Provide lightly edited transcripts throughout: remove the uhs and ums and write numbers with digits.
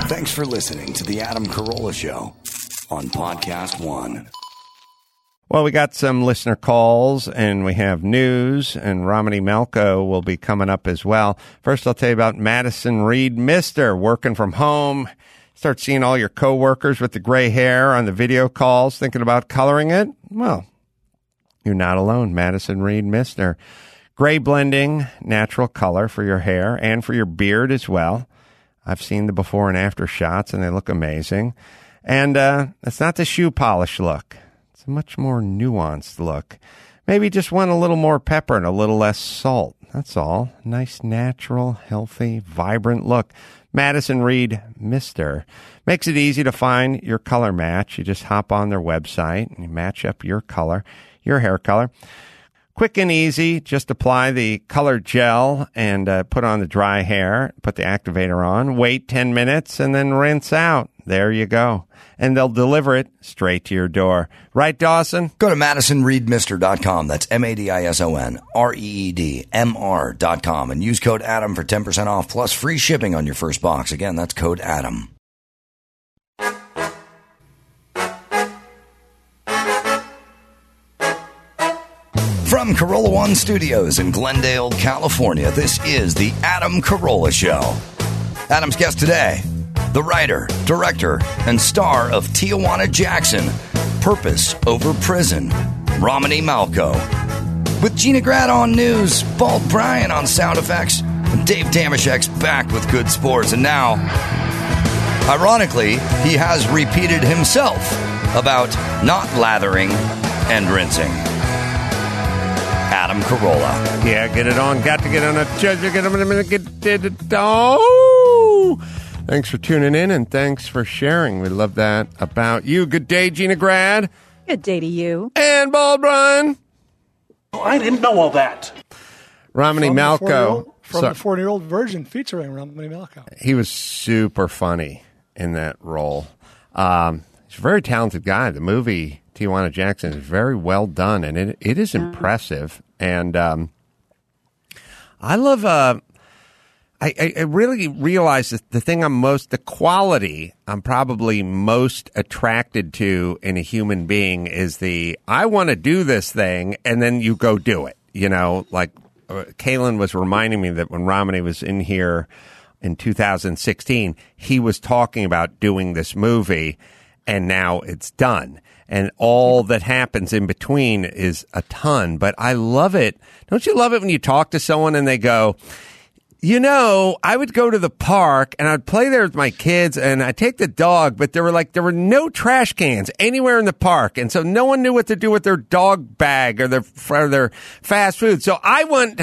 Thanks for listening to The Adam Carolla Show on Podcast One. Well, we got some listener calls, and we have news, and Romany Malco will be coming up as well. First, I'll tell you about Madison Reed Mister, working from home. Start seeing all your coworkers with the gray hair on the video calls, thinking about coloring it. Well, you're not alone. Madison Reed Mister. Gray blending, natural color for your hair and for your beard as well. I've seen the before and after shots, and they look amazing. And it's not the shoe polish look. It's a much more nuanced look. Maybe just want a little more pepper and a little less salt. That's all. Nice, natural, healthy, vibrant look. Madison Reed Mister. Makes it easy to find your color match. You just hop on their website and you match up your color, your hair color. Quick and easy. Just apply the color gel and put on the dry hair. Put the activator on. Wait 10 minutes and then rinse out. There you go. And they'll deliver it straight to your door. Right, Dawson? Go to MadisonReedMr.com. That's MadisonReedMR.com. And use code ADAM for 10% off plus free shipping on your first box. Again, that's code ADAM. From Carolla One Studios in Glendale, California, this is the Adam Carolla Show. Adam's guest today, the writer, director, and star of Tijuana Jackson, Purpose Over Prison, Romany Malco. With Gina Grad on news, Bald Brian on sound effects, and Dave Damashek's back with good sports. And now, ironically, he has repeated himself about not lathering and rinsing. Adam Carolla. Yeah, get it on. Got to get on a judge. Get him in a minute. Get it on. Thanks for tuning in, and thanks for sharing. We love that about you. Good day, Gina Grad. Good day to you. And Bald Brian. Oh, I didn't know all that. Romany Malco. From the 40-year-old virgin featuring Romany Malco. He was super funny in that role. He's a very talented guy. The movie Tijuana Jackson is very well done, and it is impressive. And I love... I really realize that the quality I'm probably most attracted to in a human being is I want to do this thing, and then you go do it. You know, like Kaylin was reminding me that when Romany was in here in 2016, he was talking about doing this movie, and now it's done. And all that happens in between is a ton. But I love it. Don't you love it when you talk to someone and they go... You know, I would go to the park and I'd play there with my kids and I'd take the dog, but there were no trash cans anywhere in the park. And so no one knew what to do with their dog bag or their fast food. So I went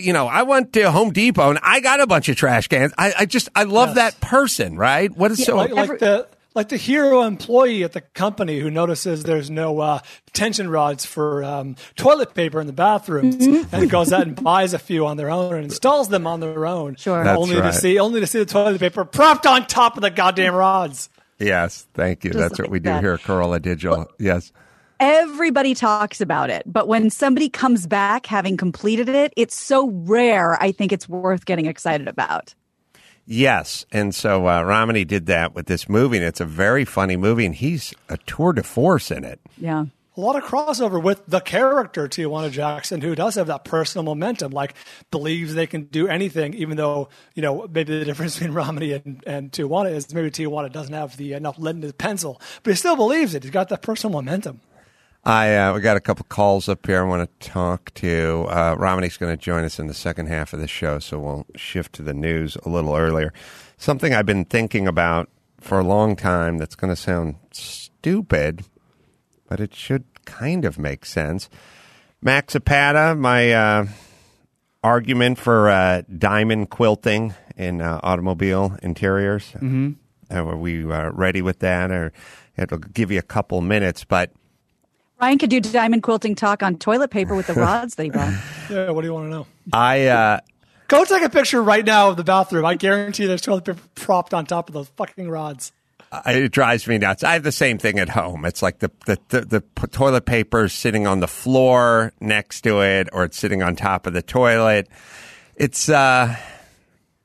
to Home Depot and I got a bunch of trash cans. I love that person, right? What is like the hero employee at the company who notices there's no tension rods for toilet paper in the bathrooms and goes out and buys a few on their own and installs them on their own. Sure. Only to see the toilet paper propped on top of the goddamn rods. Yes, thank you. That's what we do here at Carolla Digital. Well, yes. Everybody talks about it, but when somebody comes back having completed it, it's so rare, I think it's worth getting excited about. Yes, and so Romany did that with this movie, and it's a very funny movie, and he's a tour de force in it. Yeah. A lot of crossover with the character Tijuana Jackson, who does have that personal momentum, like believes they can do anything, even though, you know, maybe the difference between Romany and Tijuana is maybe Tijuana doesn't have enough lead in his pencil, but he still believes it. He's got that personal momentum. We got a couple calls up here I want to talk to. Romany's going to join us in the second half of the show, so we'll shift to the news a little earlier. Something I've been thinking about for a long time that's going to sound stupid, but it should kind of make sense. Max Zapata, my argument for diamond quilting in automobile interiors. Mm-hmm. Are we ready with that? Or it'll give you a couple minutes, but... Ryan could do diamond quilting talk on toilet paper with the rods that he bought. Yeah, what do you want to know? Go take a picture right now of the bathroom. I guarantee there's toilet paper propped on top of those fucking rods. It drives me nuts. I have the same thing at home. It's like the toilet paper is sitting on the floor next to it, or it's sitting on top of the toilet. It's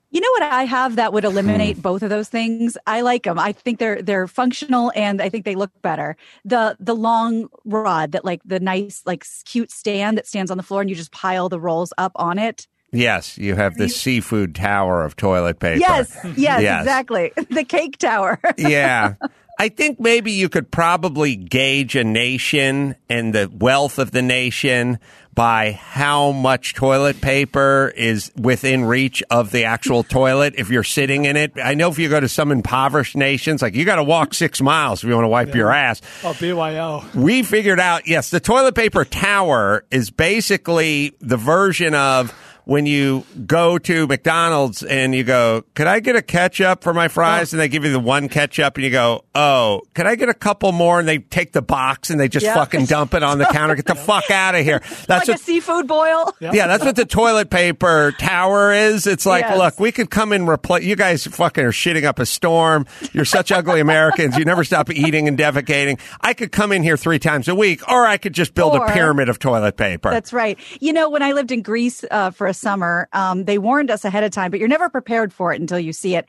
You know what I have that would eliminate both of those things? I like them. I think they're functional, and I think they look better. The long rod that, like, the nice, like, cute stand that stands on the floor, and you just pile the rolls up on it. Yes, you have the seafood tower of toilet paper. Yes, exactly. The cake tower. Yeah. I think maybe you could probably gauge a nation and the wealth of the nation by how much toilet paper is within reach of the actual toilet if you're sitting in it. I know if you go to some impoverished nations, like, you got to walk 6 miles if you want to wipe your ass. Oh, BYO. We figured out, yes, the toilet paper tower is basically the version of when you go to McDonald's and you go, could I get a ketchup for my fries? And they give you the one ketchup and you go, oh, could I get a couple more? And they take the box and they just fucking dump it on the counter. Get the fuck out of here. That's like a seafood boil. Yeah, that's what the toilet paper tower is. It's like, look, we could come and replace, you guys fucking are shitting up a storm. You're such ugly Americans. You never stop eating and defecating. I could come in here 3 times a week, or I could just build a pyramid of toilet paper. That's right. You know, when I lived in Greece for a summer, they warned us ahead of time, but you're never prepared for it until you see it.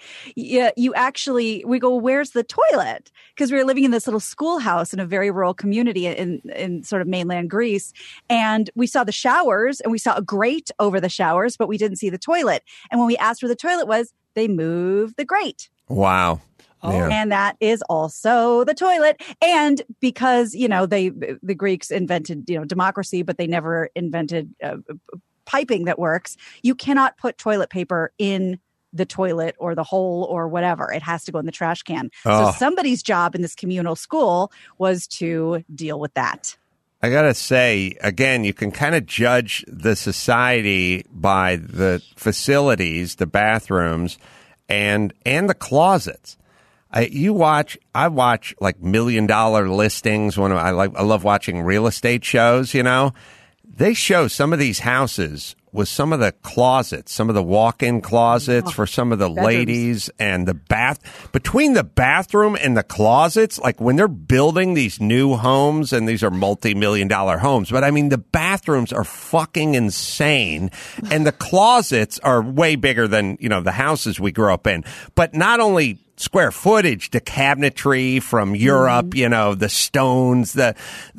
We go, where's the toilet? Because we were living in this little schoolhouse in a very rural community in sort of mainland Greece. And we saw the showers and we saw a grate over the showers, but we didn't see the toilet. And when we asked where the toilet was, they moved the grate. Wow. Oh. Yeah. And that is also the toilet. And because, the Greeks invented, democracy, but they never invented piping that works. You cannot put toilet paper in the toilet or the hole or whatever. It has to go in the trash can. So somebody's job in this communal school was to deal with that. I got to say, again, you can kind of judge the society by the facilities, the bathrooms, and the closets. I watch like $1 million listings. I love watching real estate shows, They show some of these houses with some of the closets, some of the walk-in closets for some of the ladies, and between the bathroom and the closets, like when they're building these new homes, and these are multi-million-dollar homes, but I mean, the bathrooms are fucking insane, and the closets are way bigger than, the houses we grew up in. But not only square footage, the cabinetry from Europe, the stones, the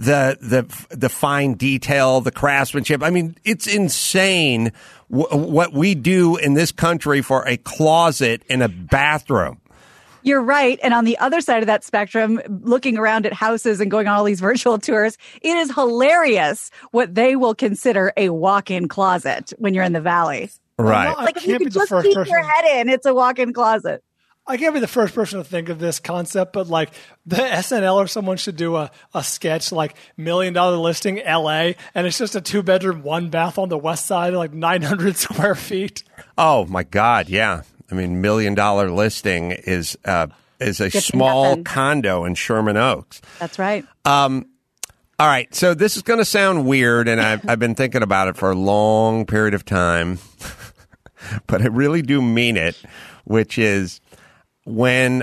fine detail, the craftsmanship. I mean, it's insane what we do in this country for a closet in a bathroom. You're right. And on the other side of that spectrum, looking around at houses and going on all these virtual tours, it is hilarious what they will consider a walk-in closet when you're in the valley. Right. Like, if you could just peek your head in, it's a walk-in closet. I can't be the first person to think of this concept, but like the SNL or someone should do a sketch like $1 million listing LA, and it's just a 2-bedroom, 1-bath on the west side, like 900 square feet. Oh my God. Yeah. I mean, $1 million listing is a small condo in Sherman Oaks. That's right. All right. So this is going to sound weird, and I've been thinking about it for a long period of time, but I really do mean it, which is, when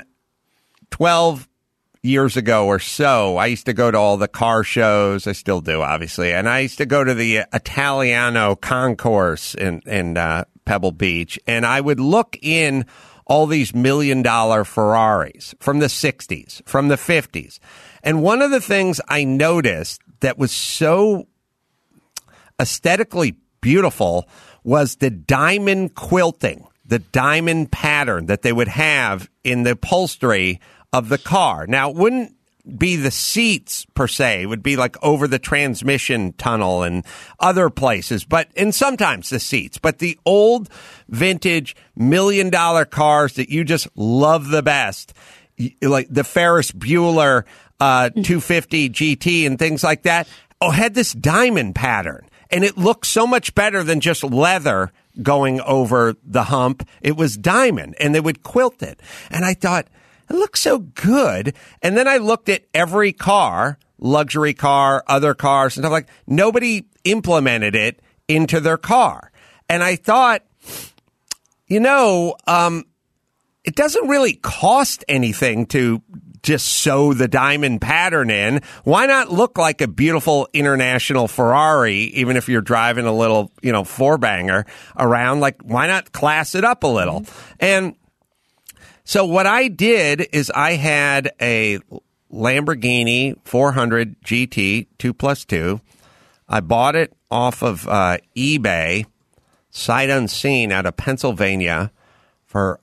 12 years ago or so, I used to go to all the car shows. I still do, obviously. And I used to go to the Italiano Concourse in Pebble Beach. And I would look in all these $1 million Ferraris from the 60s, from the 50s. And one of the things I noticed that was so aesthetically beautiful was the diamond quilting, the diamond pattern that they would have in the upholstery of the car. Now, it wouldn't be the seats per se. It would be like over the transmission tunnel and other places, and sometimes the seats. But the old vintage $1 million cars that you just love the best, like the Ferris Bueller 250 GT and things like that, had this diamond pattern. And it looked so much better than just leather going over the hump. It was diamond, and they would quilt it. And I thought, it looks so good. And then I looked at every car, luxury car, other cars, and stuff like, nobody implemented it into their car. And I thought, it doesn't really cost anything to just sew the diamond pattern in? Why not look like a beautiful international Ferrari, even if you're driving a little, four-banger around? Like, why not class it up a little? And so what I did is I had a Lamborghini 400 GT 2+2. I bought it off of eBay, sight unseen, out of Pennsylvania for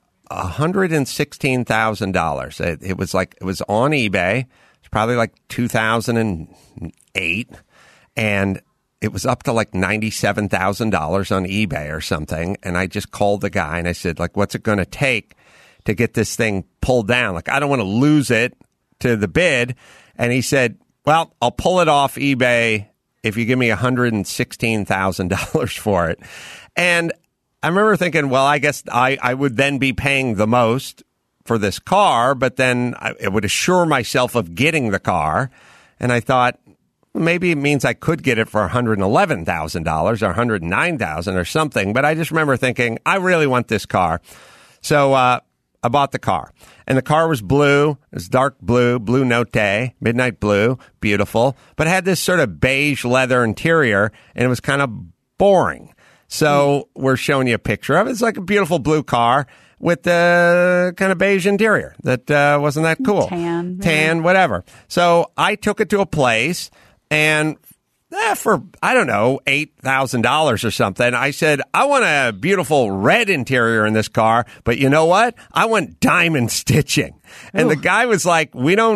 $116,000. It was on eBay. It's probably like 2008, and it was up to like $97,000 on eBay or something. And I just called the guy and I said, like, what's it going to take to get this thing pulled down? Like, I don't want to lose it to the bid. And he said, well, I'll pull it off eBay if you give me $116,000 for it. And I remember thinking, well, I guess I would then be paying the most for this car, but then it would assure myself of getting the car. And I thought, maybe it means I could get it for $111,000 or $109,000 or something. But I just remember thinking, I really want this car. So I bought the car. And the car was blue. It was dark blue, blue note, midnight blue, beautiful. But it had this sort of beige leather interior, and it was kind of boring. So we're showing you a picture of it. It's like a beautiful blue car with the kind of beige interior. That wasn't that cool. Tan, whatever. So I took it to a place, and for, I don't know, $8,000 or something, I said, I want a beautiful red interior in this car, but you know what? I want diamond stitching. And the guy was like,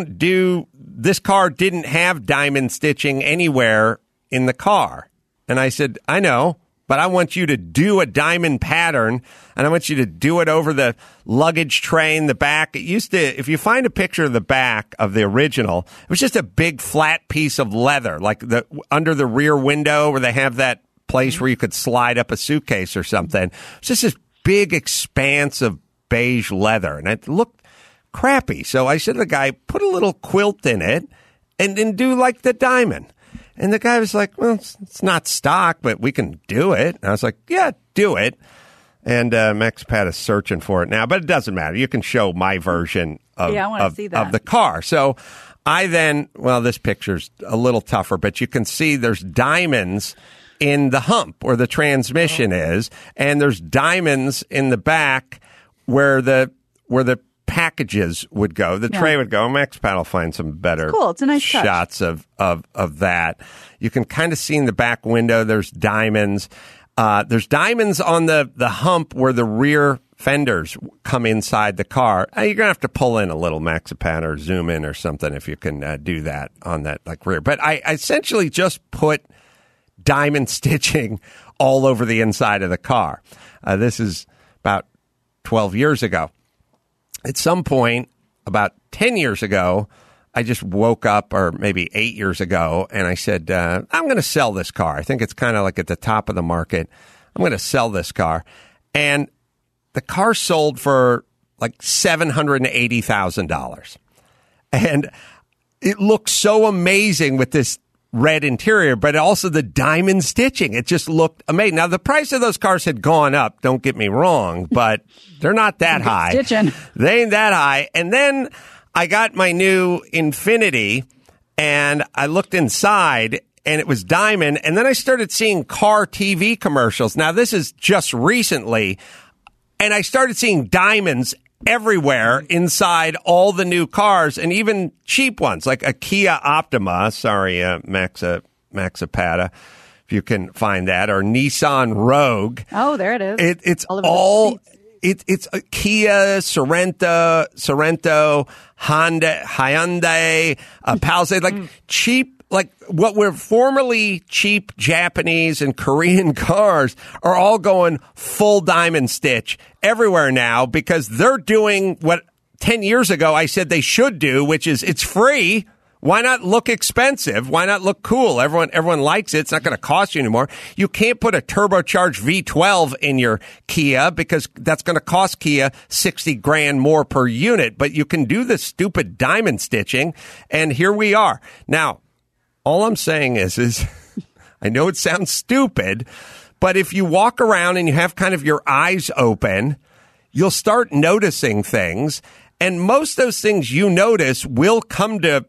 this car didn't have diamond stitching anywhere in the car. And I said, I know, but I want you to do a diamond pattern, and I want you to do it over the luggage tray in the back. It used to, if you find a picture of the back of the original, it was just a big flat piece of leather, like under the rear window where they have that place where you could slide up a suitcase or something. It's just this big expanse of beige leather, and it looked crappy. So I said to the guy, put a little quilt in it and then do like the diamond. And the guy was like, well, it's not stock, but we can do it. And I was like, yeah, do it. And Max Pat is searching for it now, but it doesn't matter. You can show my version of the car. So I then, this picture's a little tougher, but you can see there's diamonds in the hump where the transmission is, and there's diamonds in the back where the packages would go, the tray would go. Max Pat will find some better it's a nice shots of that. You can kind of see in the back window there's diamonds. There's diamonds on the hump where the rear fenders come inside the car. You're going to have to pull in a little, Max Pat, or zoom in or something if you can do that on that like rear. But I essentially just put diamond stitching all over the inside of the car. This is about 12 years ago. At some point, about 10 years ago, I just woke up, or maybe 8 years ago, and I said, I'm going to sell this car. I think it's kind of like at the top of the market. I'm going to sell this car. And the car sold for like $780,000. And it looked so amazing with this red interior, but also the diamond stitching. It just looked amazing. Now, the price of those cars had gone up, don't get me wrong, but they're not that high. Stitching. They ain't that high. And then I got my new Infiniti, and I looked inside, and it was diamond. And then I started seeing car TV commercials. Now, this is just recently, and I started seeing diamonds everywhere inside all the new cars, and even cheap ones like a Kia Optima. Sorry, Maxipata, if you can find that, or Nissan Rogue. Oh, there it is. It's it's a Kia, Sorento, Honda, Hyundai, Palisade, like cheap. Like what were formerly cheap Japanese and Korean cars are all going full diamond stitch everywhere now, because they're doing what 10 years ago I said they should do, which is it's free. Why not look expensive? Why not look cool? Everyone likes it. It's not going to cost you anymore. You can't put a turbocharged V12 in your Kia because that's going to cost Kia $60,000 more per unit, but you can do the stupid diamond stitching. And here we are. Now, all I'm saying is I know it sounds stupid, but if you walk around and you have kind of your eyes open, you'll start noticing things. And most of those things you notice will come to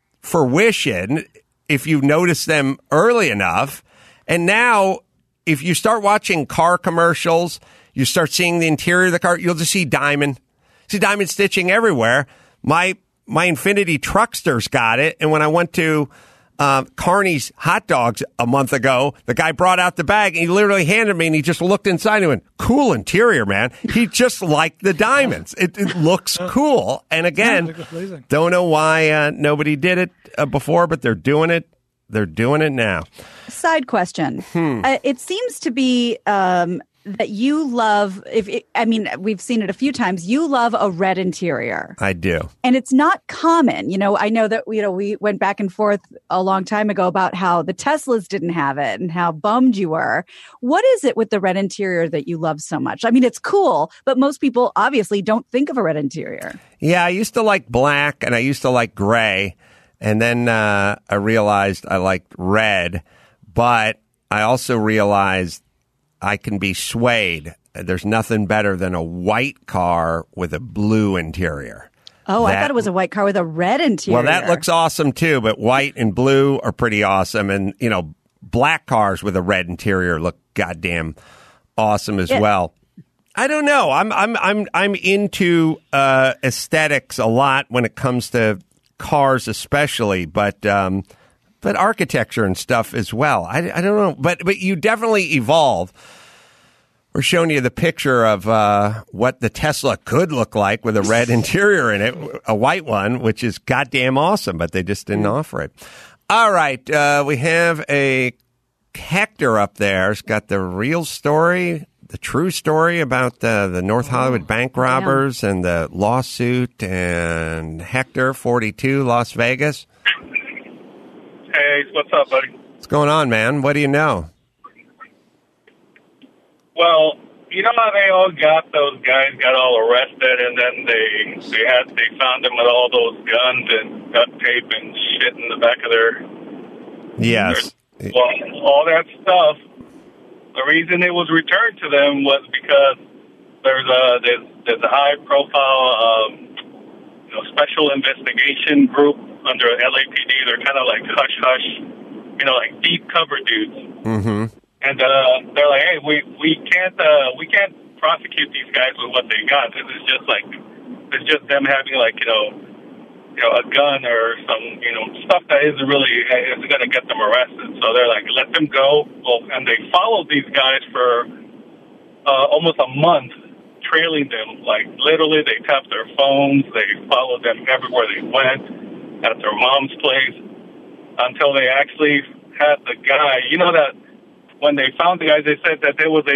fruition if you notice them early enough. And now, if you start watching car commercials, you start seeing the interior of the car, you'll just see diamond stitching everywhere. My Infiniti Truckster's got it. And when I went to Carney's Hot Dogs a month ago, the guy brought out the bag and he literally handed me and he just looked inside and went, cool interior, man. He just liked the diamonds. It looks cool. And again, don't know why nobody did it before, but they're doing it. They're doing it now. Side question. It seems to be that you love, we've seen it a few times, you love a red interior. I do. And it's not common. I know that, we went back and forth a long time ago about how the Teslas didn't have it and how bummed you were. What is it with the red interior that you love so much? I mean, it's cool, but most people obviously don't think of a red interior. Yeah, I used to like black and I used to like gray. And then I realized I liked red, but I also realized I can be swayed. There's nothing better than a white car with a blue interior. Oh, I thought it was a white car with a red interior. Well, that looks awesome too, but white and blue are pretty awesome. And, black cars with a red interior look goddamn awesome as well. I don't know. I'm into aesthetics a lot when it comes to cars especially, but architecture and stuff as well. I don't know, but you definitely evolve. We're showing you the picture of what the Tesla could look like with a red interior in it, a white one, which is goddamn awesome, but they just didn't offer it. All right, we have a Hector up there. It's got the real story, the true story about the North Hollywood bank robbers and the lawsuit, and Hector, 42, Las Vegas. Hey, what's up, buddy? What's going on, man? What do you know? Well, you know how they all those guys got all arrested, and then they found them with all those guns and duct tape and shit in the back of their... Yes. Well, all that stuff, the reason it was returned to them was because there's a high-profile special investigation group under LAPD. They're kind of like hush-hush, like deep cover dudes. Mm-hmm. And they're like, hey, we can't prosecute these guys with what they got. It's just them having a gun or some stuff that isn't going to get them arrested. So they're like, let them go. Well, and they followed these guys for almost a month, trailing them. Like literally, they tapped their phones. They followed them everywhere they went, at their mom's place, until they actually had the guy. That when they found the guys, they said that it was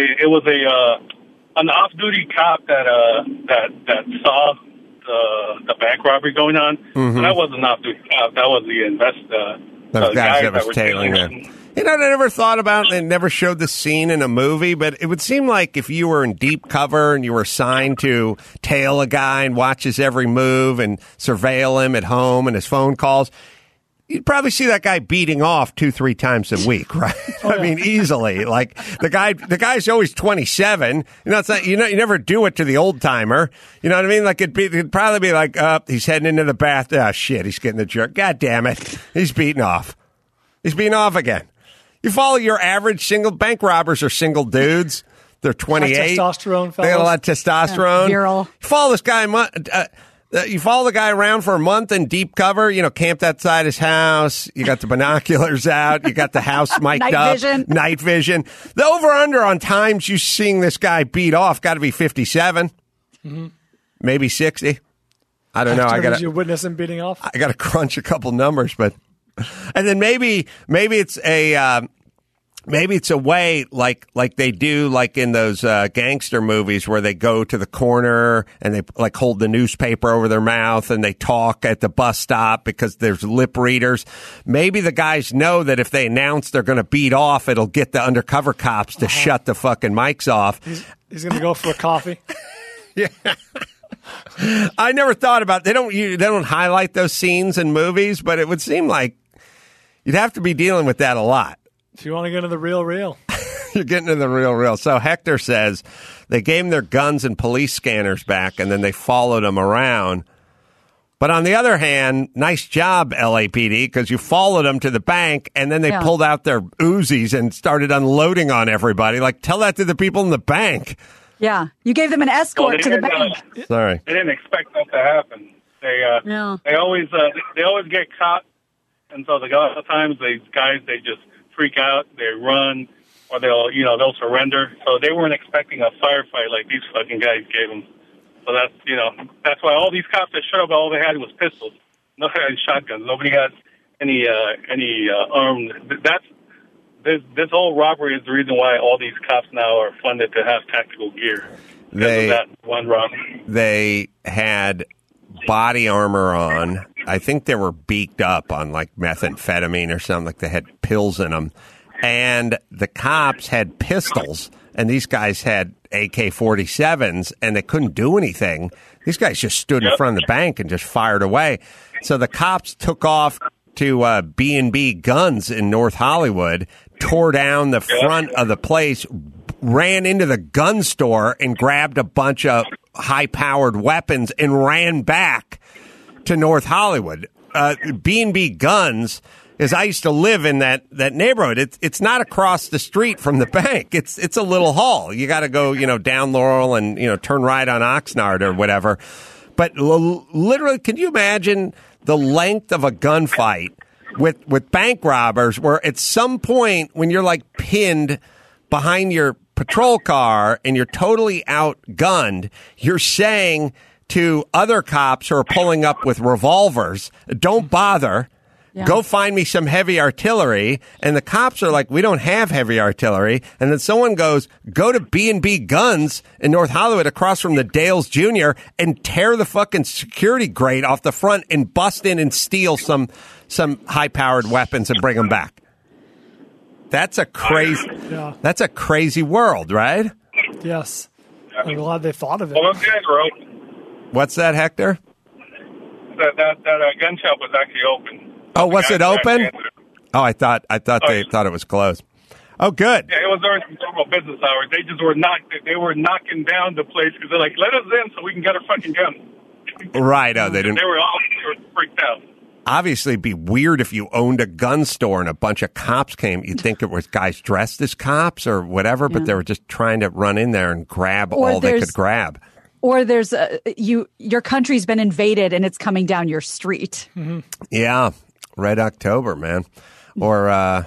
an off-duty cop that saw the bank robbery going on. Mm-hmm. That wasn't an off-duty cop. That was those guys that was tailing them. I never thought about it and never showed the scene in a movie, but it would seem like if you were in deep cover and you were assigned to tail a guy and watch his every move and surveil him at home and his phone calls, you'd probably see that guy beating off 2-3 times a week, right? I mean, easily. Like the guy's always 27. It's not, you never do it to the old timer. You know what I mean? Like it'd probably be like, he's heading into the bath. Oh shit, he's getting the jerk. God damn it, he's beating off. He's beating off again. You follow your average single bank robbers are single dudes. They're 28. Testosterone, fellas. They got a lot of testosterone. Virile. Follow this guy. You follow the guy around for a month in deep cover, camped outside his house. You got the binoculars out. You got the house mic'd up. Night vision. The over-under on times you seeing this guy beat off got to be 57. Mm-hmm. Maybe 60. I don't know. You witness him beating off? I got to crunch a couple numbers, but... And then maybe it's a way like they do like in those gangster movies where they go to the corner and they like hold the newspaper over their mouth and they talk at the bus stop because there's lip readers. Maybe the guys know that if they announce they're going to beat off, it'll get the undercover cops to shut the fucking mics off. He's going to go for a coffee. Yeah. I never thought about they don't highlight those scenes in movies, but it would seem like you'd have to be dealing with that a lot. If you want to get into the real. You're getting to the real. So Hector says they gave them their guns and police scanners back, and then they followed them around. But on the other hand, nice job, LAPD, because you followed them to the bank, and then they pulled out their Uzis and started unloading on everybody. Like, tell that to the people in the bank. Yeah, you gave them an escort to the bank. Sorry. They didn't expect that to happen. They always get caught, and so a lot of times these guys, they just freak out, they run, or they'll surrender. So they weren't expecting a firefight like these fucking guys gave them. So that's why all these cops that showed up, all they had was pistols. Nobody had shotguns. Nobody had any armed. This whole robbery is the reason why all these cops now are funded to have tactical gear. That one robbery. They had body armor on. I think they were beaked up on like methamphetamine or something. Like they had pills in them. And the cops had pistols, and these guys had AK-47s, and they couldn't do anything. These guys just stood in front of the bank and just fired away. So the cops took off to B&B Guns in North Hollywood, tore down the front of the place, ran into the gun store and grabbed a bunch of high-powered weapons and ran back to North Hollywood. B&B Guns is I used to live in that neighborhood. It's not across the street from the bank. It's a little hall. You got to go, down Laurel and, turn right on Oxnard or whatever. But literally, can you imagine the length of a gunfight with bank robbers where at some point when you're like pinned behind your patrol car and you're totally outgunned, you're saying to other cops who are pulling up with revolvers, don't bother. Yeah. Go find me some heavy artillery. And the cops are like, we don't have heavy artillery. And then someone goes, go to B&B Guns in North Hollywood across from the Dales Jr. and tear the fucking security grate off the front and bust in and steal some high-powered weapons and bring them back. That's a crazy world, right? Yes. I'm glad they thought of it. Well, those guys were open. What's that, Hector? That gun shop was actually open. Oh, was it open? Oh, I thought they thought it was closed. Oh, good. Yeah, it was during normal business hours. They just were knocking down the place because they're like, let us in so we can get our fucking gun. Right. Oh, they didn't. They were freaked out. Obviously, it'd be weird if you owned a gun store and a bunch of cops came. You'd think it was guys dressed as cops or whatever, but they were just trying to run in there and grab all they could grab. Or there's your country's been invaded and it's coming down your street. Mm-hmm. Yeah. Red October, man. Or,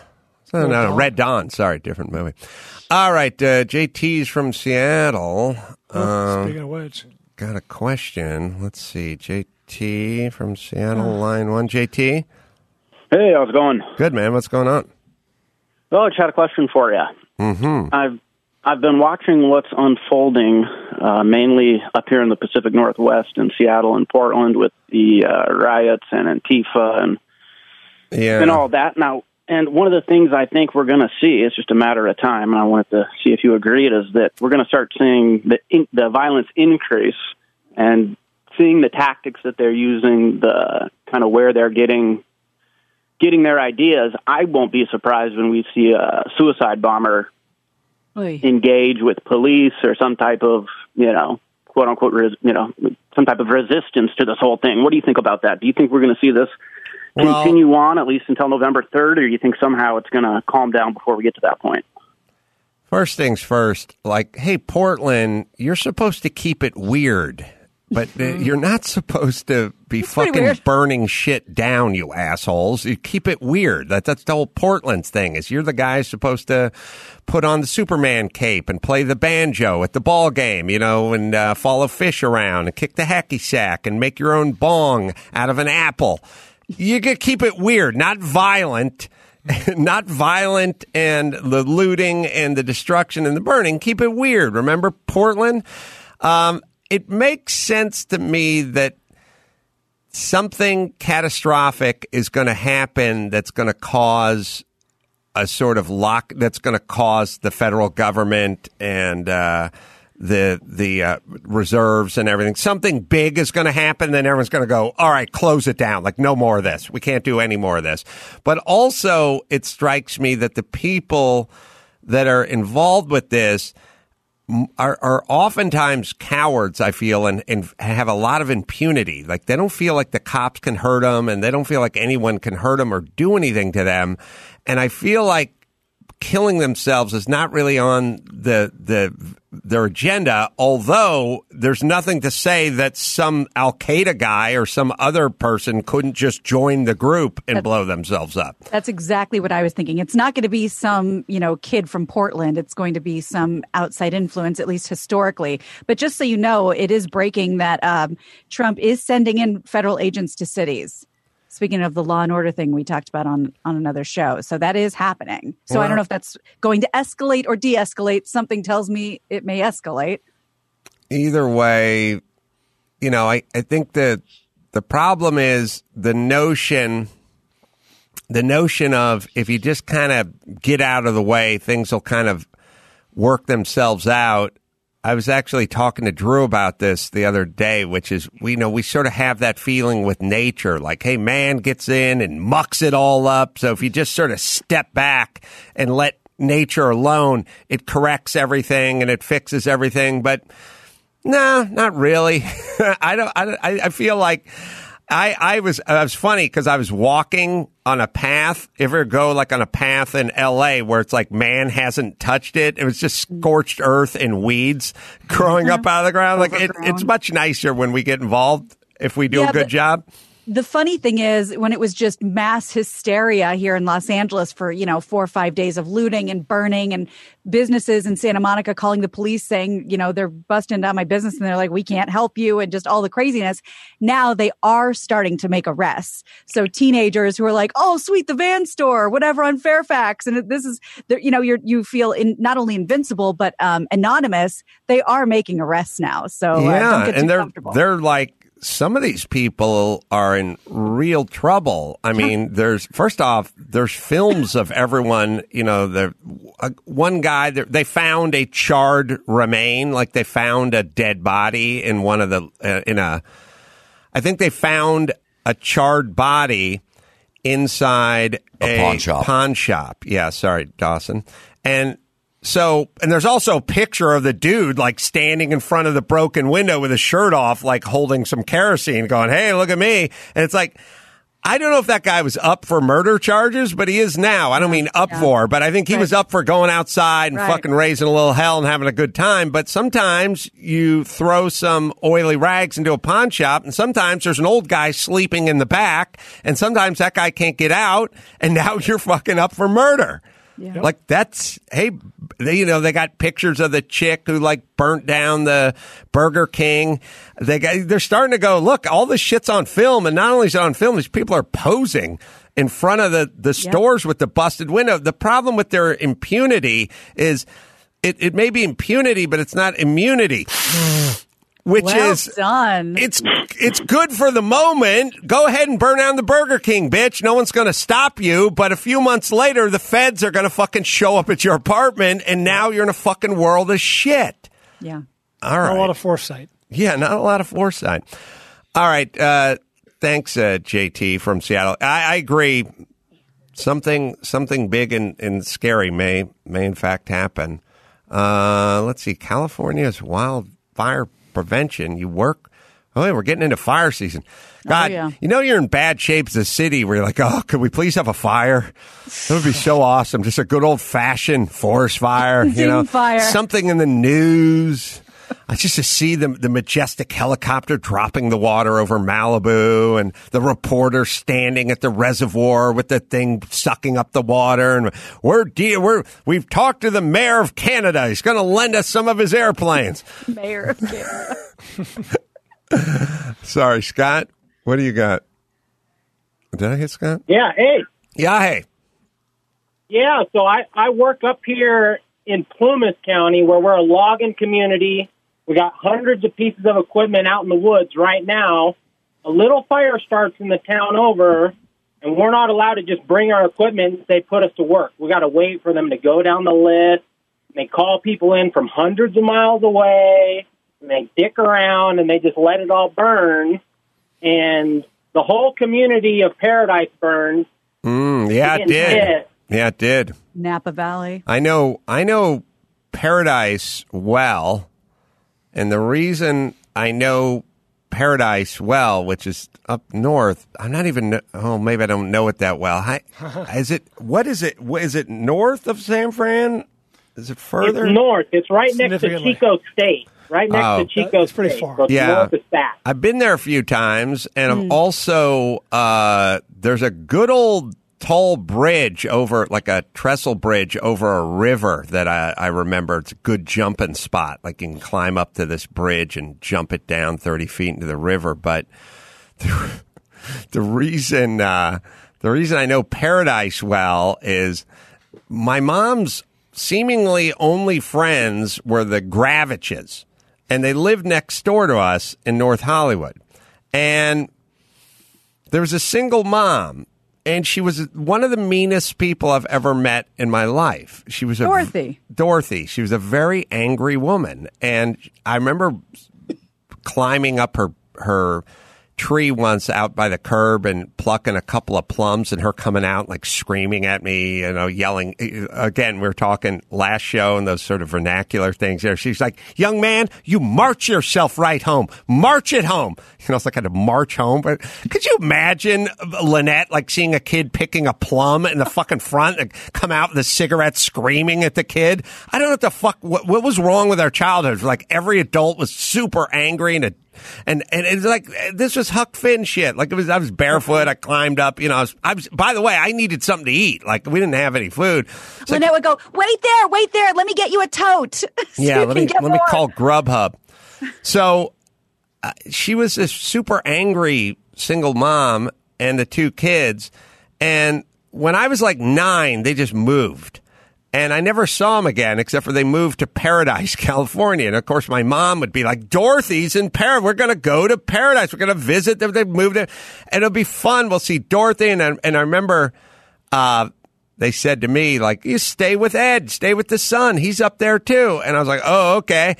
Red Dawn. Sorry, different movie. All right, JT's from Seattle. Speaking of which. Got a question. Let's see. JT from Seattle, line 1. JT? Hey, how's it going? Good, man. What's going on? Well, I just had a question for you. Mm-hmm. I've been watching what's unfolding, mainly up here in the Pacific Northwest in Seattle and Portland with the riots and Antifa and all that. Now, and one of the things I think we're going to see, it's just a matter of time, and I wanted to see if you agreed, is that we're going to start seeing the violence increase and seeing the tactics that they're using, the kind of where they're getting their ideas. I won't be surprised when we see a suicide bomber engage with police or some type of, quote unquote, some type of resistance to this whole thing. What do you think about that? Do you think we're going to see this continue on at least until November 3rd, or do you think somehow it's going to calm down before we get to that point? First things first, like, hey, Portland, you're supposed to keep it weird, but you're not supposed to be fucking burning shit down, you assholes. You keep it weird. That's the whole Portland's thing, is you're the guy supposed to put on the Superman cape and play the banjo at the ball game, and follow fish around and kick the hacky sack and make your own bong out of an apple. You could keep it weird, not violent. Not violent and the looting and the destruction and the burning. Keep it weird. Remember Portland? It makes sense to me that something catastrophic is going to happen that's going to cause a sort of that's going to cause the federal government and the reserves and everything. Something big is going to happen, then everyone's going to go, all right, close it down. Like, no more of this. We can't do any more of this. But also, it strikes me that the people that are involved with this are oftentimes cowards, I feel, and have a lot of impunity. Like, they don't feel like the cops can hurt them, and they don't feel like anyone can hurt them or do anything to them. And I feel like killing themselves is not really on their agenda, although there's nothing to say that some Al-Qaeda guy or some other person couldn't just join the group and blow themselves up. That's exactly what I was thinking. It's not going to be some, kid from Portland. It's going to be some outside influence, at least historically. But just so you know, it is breaking that Trump is sending in federal agents to cities. Speaking of the law and order thing we talked about on another show. So that is happening. So I don't know if that's going to escalate or de-escalate. Something tells me it may escalate. Either way, I think that the problem is the notion of if you just kind of get out of the way, things will kind of work themselves out. I was actually talking to Drew about this the other day, which is, we sort of have that feeling with nature, like, hey, man gets in and mucks it all up. So if you just sort of step back and let nature alone, it corrects everything and it fixes everything. But no, not really. I feel like I was funny because I was walking on a path. You ever go like on a path in L.A. where it's like man hasn't touched it? It was just scorched earth and weeds growing up out of the ground. Like it's much nicer when we get involved if we do a good job. The funny thing is, when it was just mass hysteria here in Los Angeles for, 4 or 5 days of looting and burning, and businesses in Santa Monica calling the police saying, they're busting down my business and they're like, we can't help you, and just all the craziness. Now they are starting to make arrests. So teenagers who are like, oh, sweet, the van store, whatever, on Fairfax. And this is, you feel not only invincible, but anonymous. They are making arrests now. So don't get too comfortable. They're like, some of these people are in real trouble. I mean, there's films of everyone, one guy, they found a charred remain, like they found a dead body in one of the, I think they found a charred body inside a pawn shop. Yeah, sorry, Dawson. And there's also a picture of the dude like standing in front of the broken window with his shirt off, like holding some kerosene going, hey, look at me. And it's like, I don't know if that guy was up for murder charges, but he is now. I don't mean for, but I think he was up for going outside and fucking raising a little hell and having a good time. But sometimes you throw some oily rags into a pawn shop, and sometimes there's an old guy sleeping in the back, and sometimes that guy can't get out, and now you're fucking up for murder. Yeah. Like they got pictures of the chick who like burnt down the Burger King. They're starting to go, look, all this shit's on film, and not only is it on film, these people are posing in front of the stores with the busted window. The problem with their impunity is it may be impunity, but it's not immunity. Which is done. It's good for the moment. Go ahead and burn down the Burger King, bitch. No one's going to stop you. But a few months later, the feds are going to fucking show up at your apartment, and now you're in a fucking world of shit. Yeah. All right. Not a lot of foresight. Yeah, not a lot of foresight. All right. Thanks, JT from Seattle. I agree. Something big and scary may in fact happen. Let's see. California's wildfire prevention. You work. Oh, we're getting into fire season. God, you're in bad shape as a city where you're like, oh, could we please have a fire? That would be so awesome. Just a good old fashioned forest fire. Fire. Something in the news. I just to see the majestic helicopter dropping the water over Malibu, and the reporter standing at the reservoir with the thing sucking up the water. And we've talked to the mayor of Canada. He's going to lend us some of his airplanes. Mayor of Canada. Sorry, Scott. What do you got? Did I hit Scott? Yeah. Hey. Yeah. Hey. Yeah. So I work up here in Plumas County, where we're a logging community. We got hundreds of pieces of equipment out in the woods right now. A little fire starts in the town over, and we're not allowed to just bring our equipment and say, put us to work. We got to wait for them to go down the list. And they call people in from hundreds of miles away, and they dick around, and they just let it all burn. And the whole community of Paradise burned. Yeah, it did. Yeah, it did. Napa Valley. I know Paradise well, and the reason I know Paradise well, which is up north, I'm not even. Oh, maybe I don't know it that well. Is it? What is it? Is it north of San Fran? Is it further? It's north. It's right next to Chico State. Right next to Chico It's pretty State. far. So it's north of Sac. I've been there a few times, and I've also there's a good old tall bridge over, like a trestle bridge over a river that I remember. It's a good jumping spot. Like you can climb up to this bridge and jump it down 30 feet into the river. But the reason I know Paradise well is my mom's seemingly only friends were the Graviches, and they lived next door to us in North Hollywood. And there was a single mom, and she was one of the meanest people I've ever met in my life. She was Dorothy. She was a very angry woman, and I remember climbing up her tree once out by the curb and plucking a couple of plums, and her coming out like screaming at me, yelling. Again, we were talking last show and those sort of vernacular things there. She's like, "Young man, you march yourself right home. March it home." It's like I had to march home. But could you imagine Lynette like seeing a kid picking a plum in the fucking front and come out with a cigarette screaming at the kid? I don't know what the fuck, what was wrong with our childhood. Like every adult was super angry and it's like, this was Huck Finn shit. Like I was barefoot. I climbed up, I was, by the way, I needed something to eat. Like we didn't have any food. So Lynette would go, wait there. Let me get you a tote. So yeah. Let me call Grubhub. So she was this super angry single mom and the two kids. And when I was like 9, they just moved. And I never saw them again, except for they moved to Paradise, California. And, of course, my mom would be like, Dorothy's in Paradise. We're going to go to Paradise. We're going to visit them. They moved it. And it'll be fun. We'll see Dorothy. And I remember they said to me, like, you stay with Ed. Stay with the son. He's up there, too. And I was like, oh, okay.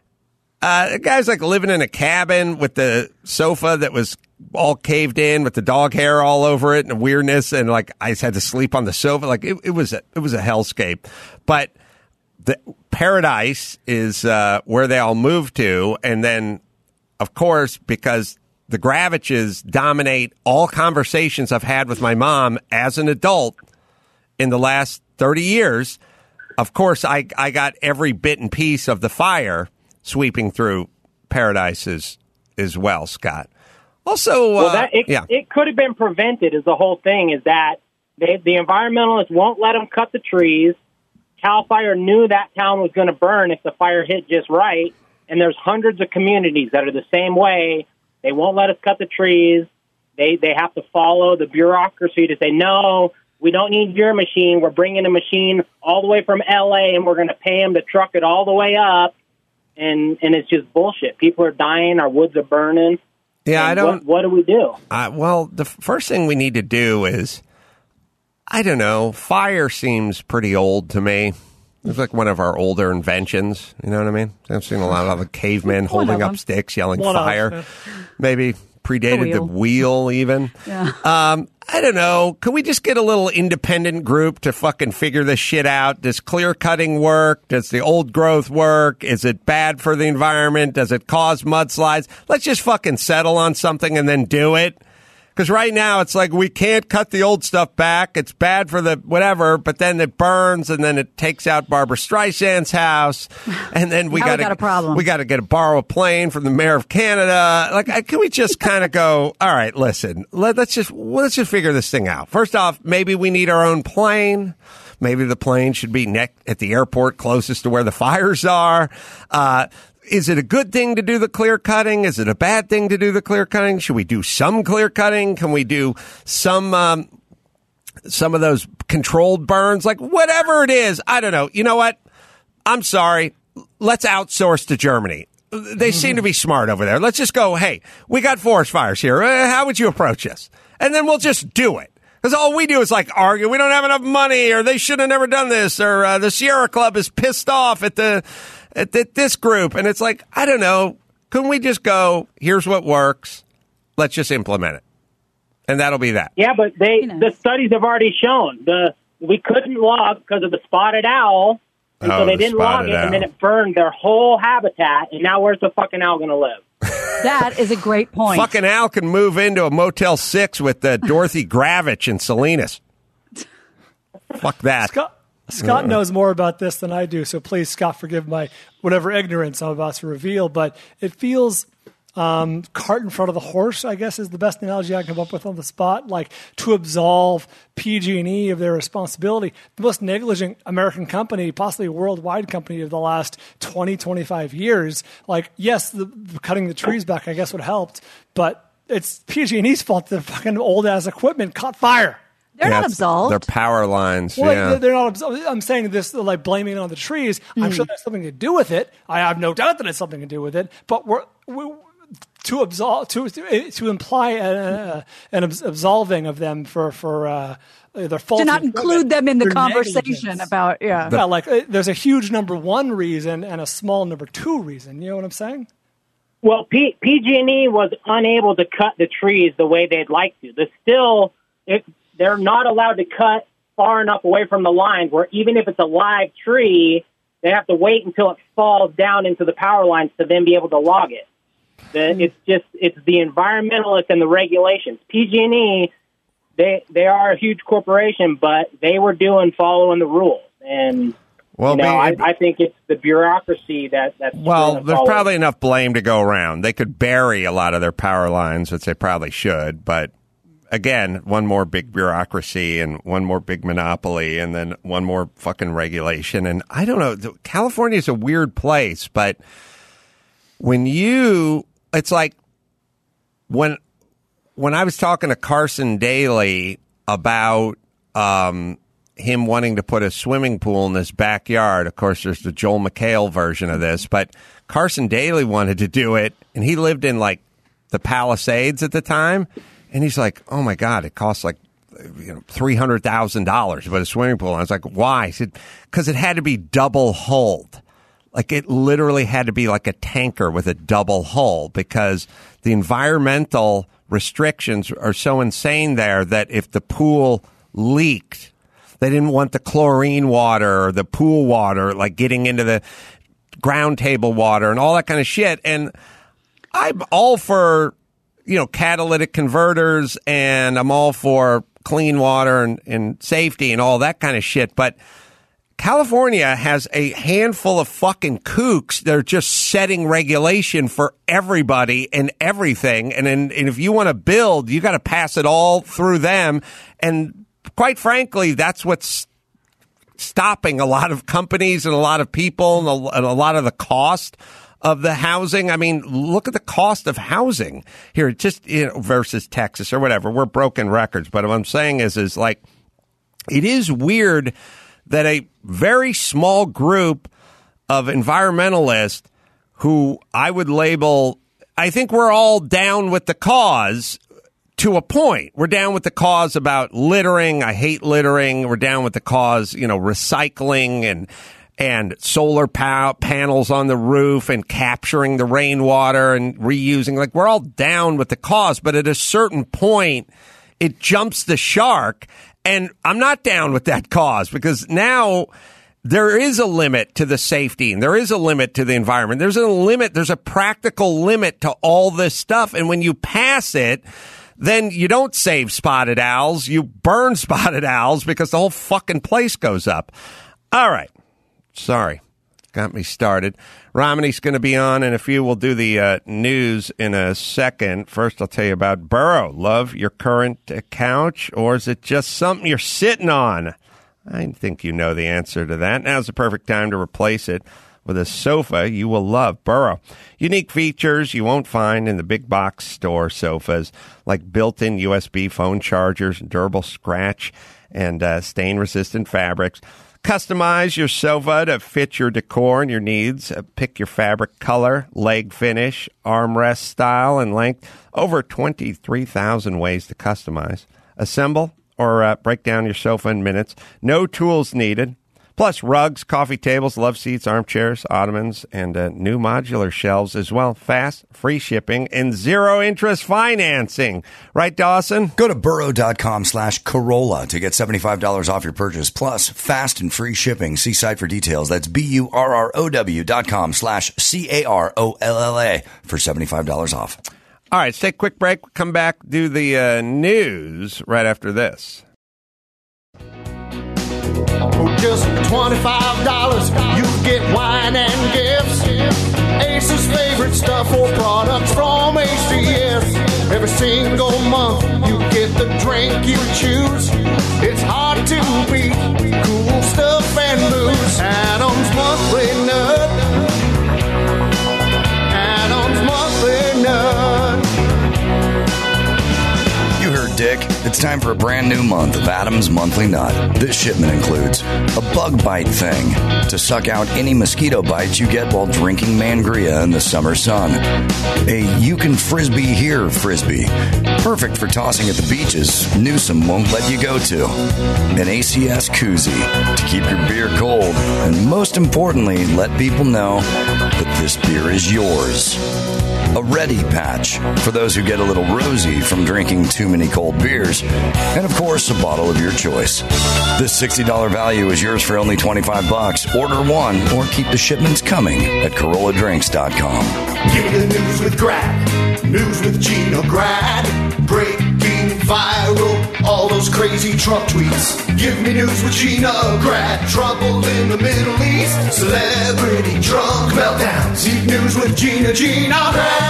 The guy's, like, living in a cabin with the sofa that was all caved in with the dog hair all over it and weirdness, and like I just had to sleep on the sofa. Like it was a hellscape. But the Paradise is where they all moved to, and then of course, because the Graviches dominate all conversations I've had with my mom as an adult in the last 30 years, of course I got every bit and piece of the fire sweeping through Paradise as well, Scott. Also, it could have been prevented. Is the whole thing is that the environmentalists won't let them cut the trees. Cal Fire knew that town was going to burn if the fire hit just right, and there's hundreds of communities that are the same way. They won't let us cut the trees. They have to follow the bureaucracy to say, no, we don't need your machine. We're bringing a machine all the way from L.A., and we're going to pay them to truck it all the way up, and it's just bullshit. People are dying. Our woods are burning. Yeah, I don't. What do we do? Well, the first thing we need to do is, I don't know, fire seems pretty old to me. It's like one of our older inventions. You know what I mean? I've seen a lot of the cavemen holding up sticks, yelling fire. Maybe predated the wheel even. Yeah. I don't know. Can we just get a little independent group to fucking figure this shit out? Does clear cutting work? Does the old growth work? Is it bad for the environment? Does it cause mudslides? Let's just fucking settle on something and then do it. Because right now it's like we can't cut the old stuff back. It's bad for the whatever, but then it burns and then it takes out Barbara Streisand's house. And then we got a problem. We got to borrow a plane from the mayor of Canada. Like, can we just kind of go, all right, listen, let's just figure this thing out. First off, maybe we need our own plane. Maybe the plane should be at the airport closest to where the fires are. Is it a good thing to do the clear cutting? Is it a bad thing to do the clear cutting? Should we do some clear cutting? Can we do some of those controlled burns? Like whatever it is, I don't know. You know what? I'm sorry. Let's outsource to Germany. They seem to be smart over there. Let's just go, hey, we got forest fires here. How would you approach this? And then we'll just do it. Because all we do is like argue. We don't have enough money, or they should have never done this, or the Sierra Club is pissed off at this group. And it's like, I don't know. Couldn't we just go, here's what works. Let's just implement it. And that'll be that. Yeah, but the studies have already shown the we couldn't log because of the spotted owl, and so they didn't log it, and then it burned their whole habitat, and now where's the fucking owl going to live? That is a great point. Fucking owl can move into a Motel 6 with Dorothy Gravich and Salinas. Fuck that. Scott knows more about this than I do, so please, Scott, forgive my whatever ignorance I'm about to reveal, but it feels cart in front of the horse, I guess, is the best analogy I can come up with on the spot, like to absolve PG&E of their responsibility. The most negligent American company, possibly worldwide company of the last 20, 25 years. Like, yes, the cutting the trees back, I guess, would have helped, but it's PG&E's fault that fucking old-ass equipment caught fire. They're not absolved. They're power lines. Well, they're not absolved. I'm saying this, like blaming it on the trees. I'm sure there's something to do with it. I have no doubt that it's something to do with it. But to imply an absolving of them for their fault. To not include them in the conversation about like there's a huge number one reason and a small number two reason. You know what I'm saying? Well, PG&E was unable to cut the trees the way they'd like to. They're not allowed to cut far enough away from the lines where even if it's a live tree, they have to wait until it falls down into the power lines to then be able to log it. It's the environmentalists and the regulations. PG&E, they are a huge corporation, but they were following the rules. And I think it's the bureaucracy that's there's probably enough blame to go around. They could bury a lot of their power lines, which they probably should, but again, one more big bureaucracy and one more big monopoly and then one more fucking regulation. And I don't know, California is a weird place, but it's like when I was talking to Carson Daly about him wanting to put a swimming pool in his backyard. Of course, there's the Joel McHale version of this, but Carson Daly wanted to do it, and he lived in like the Palisades at the time. And he's like, oh, my God, it costs like $300,000 to put a swimming pool. And I was like, why? He said, because it had to be double hulled. Like it literally had to be like a tanker with a double hull because the environmental restrictions are so insane there that if the pool leaked, they didn't want the chlorine water or the pool water like getting into the ground table water and all that kind of shit. And I'm all for catalytic converters, and I'm all for clean water and safety and all that kind of shit. But California has a handful of fucking kooks that are just setting regulation for everybody and everything. And if you want to build, you got to pass it all through them. And quite frankly, that's what's stopping a lot of companies and a lot of people and a lot of the cost of the housing. I mean, look at the cost of housing here, just versus Texas or whatever. We're broken records, but what I'm saying is like, it is weird that a very small group of environmentalists who I would label, I think we're all down with the cause to a point. We're down with the cause about littering. I hate littering. We're down with the cause, recycling and solar panels on the roof and capturing the rainwater and reusing. Like, we're all down with the cause, but at a certain point, it jumps the shark. And I'm not down with that cause because now there is a limit to the safety and there is a limit to the environment. There's a practical limit to all this stuff. And when you pass it, then you don't save spotted owls. You burn spotted owls because the whole fucking place goes up. All right. Sorry. Got me started. Romney's going to be on in a few. We'll do the news in a second. First, I'll tell you about Burrow. Love your current couch, or is it just something you're sitting on? I think you know the answer to that. Now's the perfect time to replace it with a sofa you will love. Burrow. Unique features you won't find in the big box store sofas, like built-in USB phone chargers, durable scratch, and stain-resistant fabrics. Customize your sofa to fit your decor and your needs. Pick your fabric color, leg finish, armrest style, and length. Over 23,000 ways to customize. Assemble or break down your sofa in minutes. No tools needed. Plus rugs, coffee tables, love seats, armchairs, ottomans, and new modular shelves as well. Fast, free shipping, and zero-interest financing. Right, Dawson? Go to burrow.com/Corolla to get $75 off your purchase, plus fast and free shipping. See site for details. That's BURROW.com/CAROLLA for $75 off. All right, let's take a quick break. We'll come back, do the news right after this. For just $25, you get wine and gifts. Ace's favorite stuff or products from ACS. Every single month, you get the drink you choose. It's hard to beat cool stuff and booze. Adam's Monthly Nut. Adam's Monthly Nut. You heard Dick. It's time for a brand new month of Adam's Monthly Nut. This shipment includes a bug bite thing to suck out any mosquito bites you get while drinking mangria in the summer sun. A you can frisbee here frisbee, perfect for tossing at the beaches Newsom won't let you go to. An ACS koozie to keep your beer cold, and most importantly, let people know that this beer is yours. A Ready Patch for those who get a little rosy from drinking too many cold beers, and of course a bottle of your choice. This $60 value is yours for only $25. Order one or keep the shipments coming at CorollaDrinks.com. Get the news with Grad. News with Gina Grad. Breaking viral. All those crazy Trump tweets. Give me news with Gina Grad. Trouble in the Middle East. Celebrity drunk meltdowns. Eat news with Gina Grad.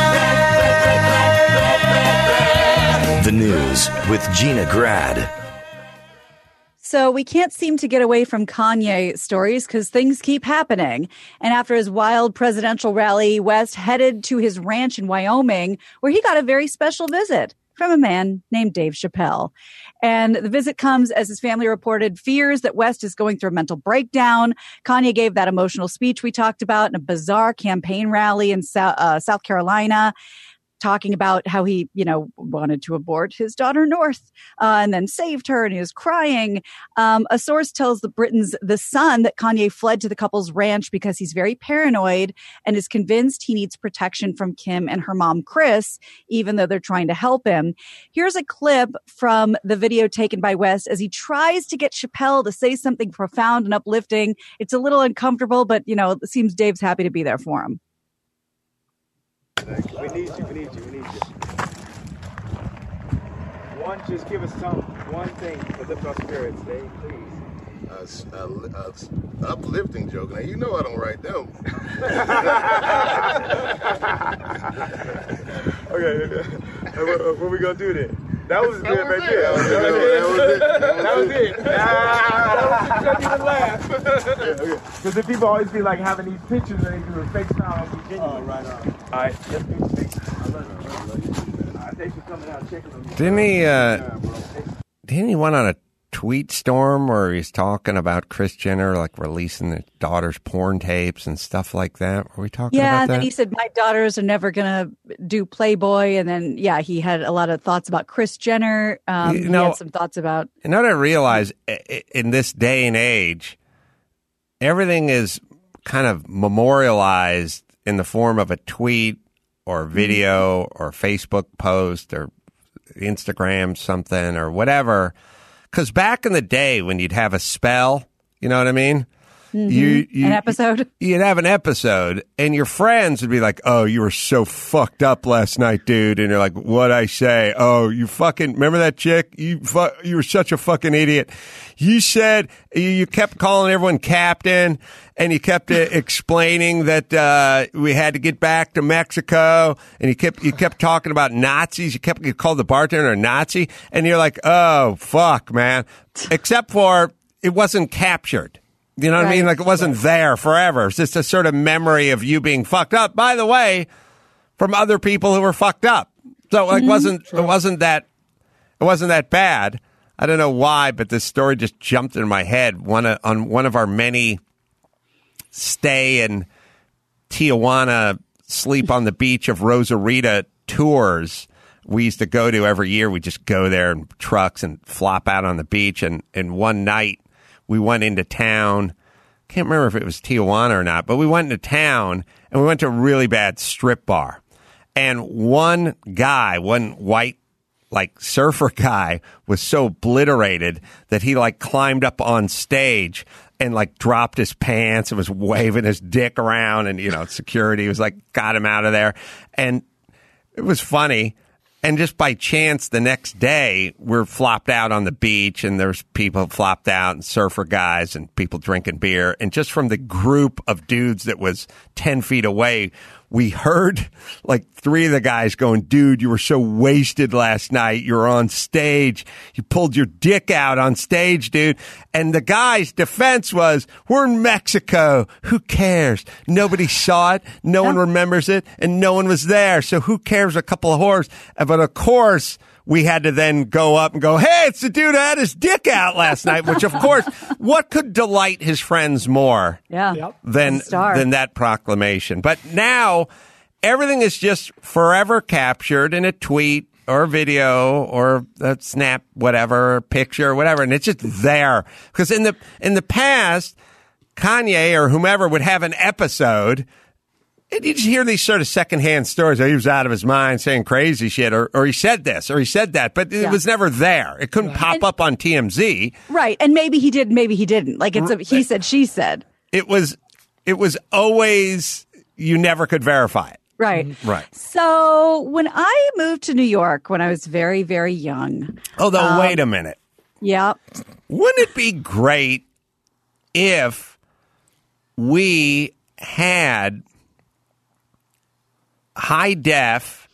The news with Gina Grad. So we can't seem to get away from Kanye stories because things keep happening. And after his wild presidential rally, West headed to his ranch in Wyoming, where he got a very special visit from a man named Dave Chappelle. And the visit comes as his family reported fears that West is going through a mental breakdown. Kanye gave that emotional speech we talked about in a bizarre campaign rally in South Carolina, talking about how he, wanted to abort his daughter North and then saved her, and he was crying. A source tells the Britain's The Sun that Kanye fled to the couple's ranch because he's very paranoid and is convinced he needs protection from Kim and her mom, Kris, even though they're trying to help him. Here's a clip from the video taken by West as he tries to get Chappelle to say something profound and uplifting. It's a little uncomfortable, but, it seems Dave's happy to be there for him. We need you. Just give us one thing to lift our spirits, Dave, please. Uplifting joke. Now, you know I don't write them. Okay. What we gonna do then? That was good right there. That was it. That was laugh. Because the people always be like having these pictures and they do a fake smile on Virginia. Oh, right on. All right, let's do the I love you. Thanks for coming out and checking on me. Didn't he went on a tweet storm where he's talking about Kris Jenner like releasing his daughter's porn tapes and stuff like that? Were we talking about that? Yeah, and then he said, my daughters are never going to do Playboy. And then, he had a lot of thoughts about Kris Jenner. He had some thoughts about... And now that I realize in this day and age, everything is kind of memorialized in the form of a tweet or video or Facebook post or Instagram something or whatever. Because back in the day when you'd have a spell, you know what I mean? Mm-hmm. An episode? You'd have an episode, and your friends would be like, oh, you were so fucked up last night, dude. And you're like, what'd I say? Oh, you fucking, remember that chick? You were such a fucking idiot. You said, you kept calling everyone captain, and you kept explaining that we had to get back to Mexico, and you kept talking about Nazis. You called the bartender a Nazi, and you're like, oh, fuck, man. Except for it wasn't captured. You know what I mean? Like it wasn't there forever. It's just a sort of memory of you being fucked up, by the way, from other people who were fucked up. So like it wasn't that bad. I don't know why, but this story just jumped in my head. On one of our many stay in Tijuana, sleep on the beach of Rosarita tours we used to go to every year. We just go there in trucks and flop out on the beach. And one night we went into town can't remember if it was Tijuana or not, but we went into town and we went to a really bad strip bar. And one white, like surfer guy was so obliterated that he like climbed up on stage and like dropped his pants and was waving his dick around, and, security was like, got him out of there. And it was funny. And just by chance, the next day, we're flopped out on the beach, and there's people flopped out, and surfer guys and people drinking beer. And just from the group of dudes that was 10 feet away, we heard like 3 of the guys going, dude, you were so wasted last night. You were on stage. You pulled your dick out on stage, dude. And the guy's defense was, we're in Mexico. Who cares? Nobody saw it. No one remembers it. And no one was there. So who cares? A couple of whores. But of course, we had to then go up and go, hey, it's the dude who had his dick out last night, which, of course, what could delight his friends more than that proclamation? But now everything is just forever captured in a tweet or a video or a snap, whatever, picture, or whatever, and it's just there. Because in the past, Kanye or whomever would have an episode, and you just hear these sort of secondhand stories. Oh, he was out of his mind saying crazy shit, or he said this, or he said that, but it was never there. It couldn't pop up on TMZ. Right. And maybe he did, maybe he didn't. Like it's a he said, she said. It was always, you never could verify it. Right. Right. So when I moved to New York when I was very, very young. Although, wait a minute. Yeah. Wouldn't it be great if we had high def